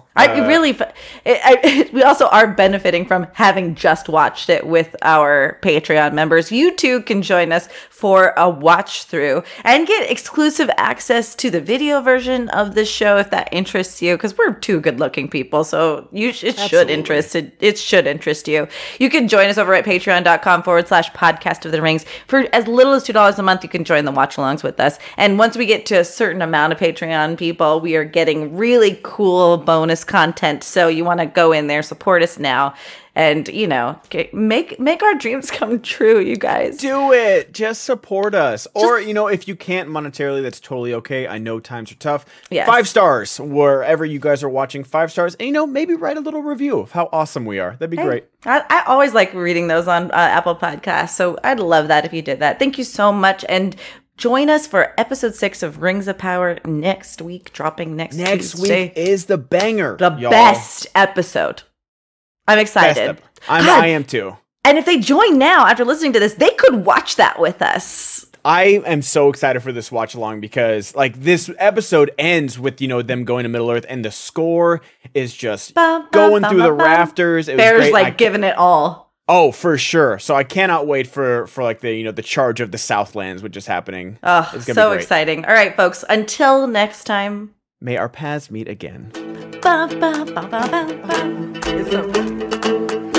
We also are benefiting from having just watched it with our Patreon members. You too can join us for a watch through and get exclusive access to the video version of this show if that interests you, because we're two good looking people, so it should interest you. You can join us over at patreon.com/podcast of the rings. For as little as $2 a month, you can join the watch alongs with us. And once we get to a certain amount of Patreon people, we are getting really cool bonus content. So you want to go in there, support us now, and make our dreams come true, you guys. Do it. Just support us. Or if you can't monetarily, that's totally okay. I know times are tough. Yes. 5 stars wherever you guys are watching. 5 stars, and maybe write a little review of how awesome we are. That'd be great. I always like reading those on Apple Podcasts, so I'd love that if you did that. Thank you so much. And Join us for episode 6 of Rings of Power next week, dropping next Tuesday. Week is the banger. The best episode. I'm excited. I am too. And if they join now after listening to this, they could watch that with us. I am so excited for this watch along because like this episode ends with, them going to Middle Earth and the score is just going through the rafters. It was Bear's great. like giving it all. Oh, for sure. So I cannot wait for like the the charge of the Southlands, which is happening. Oh, it's so exciting. All right, folks. Until next time. May our paths meet again. Ba, ba, ba, ba, ba, ba. It's so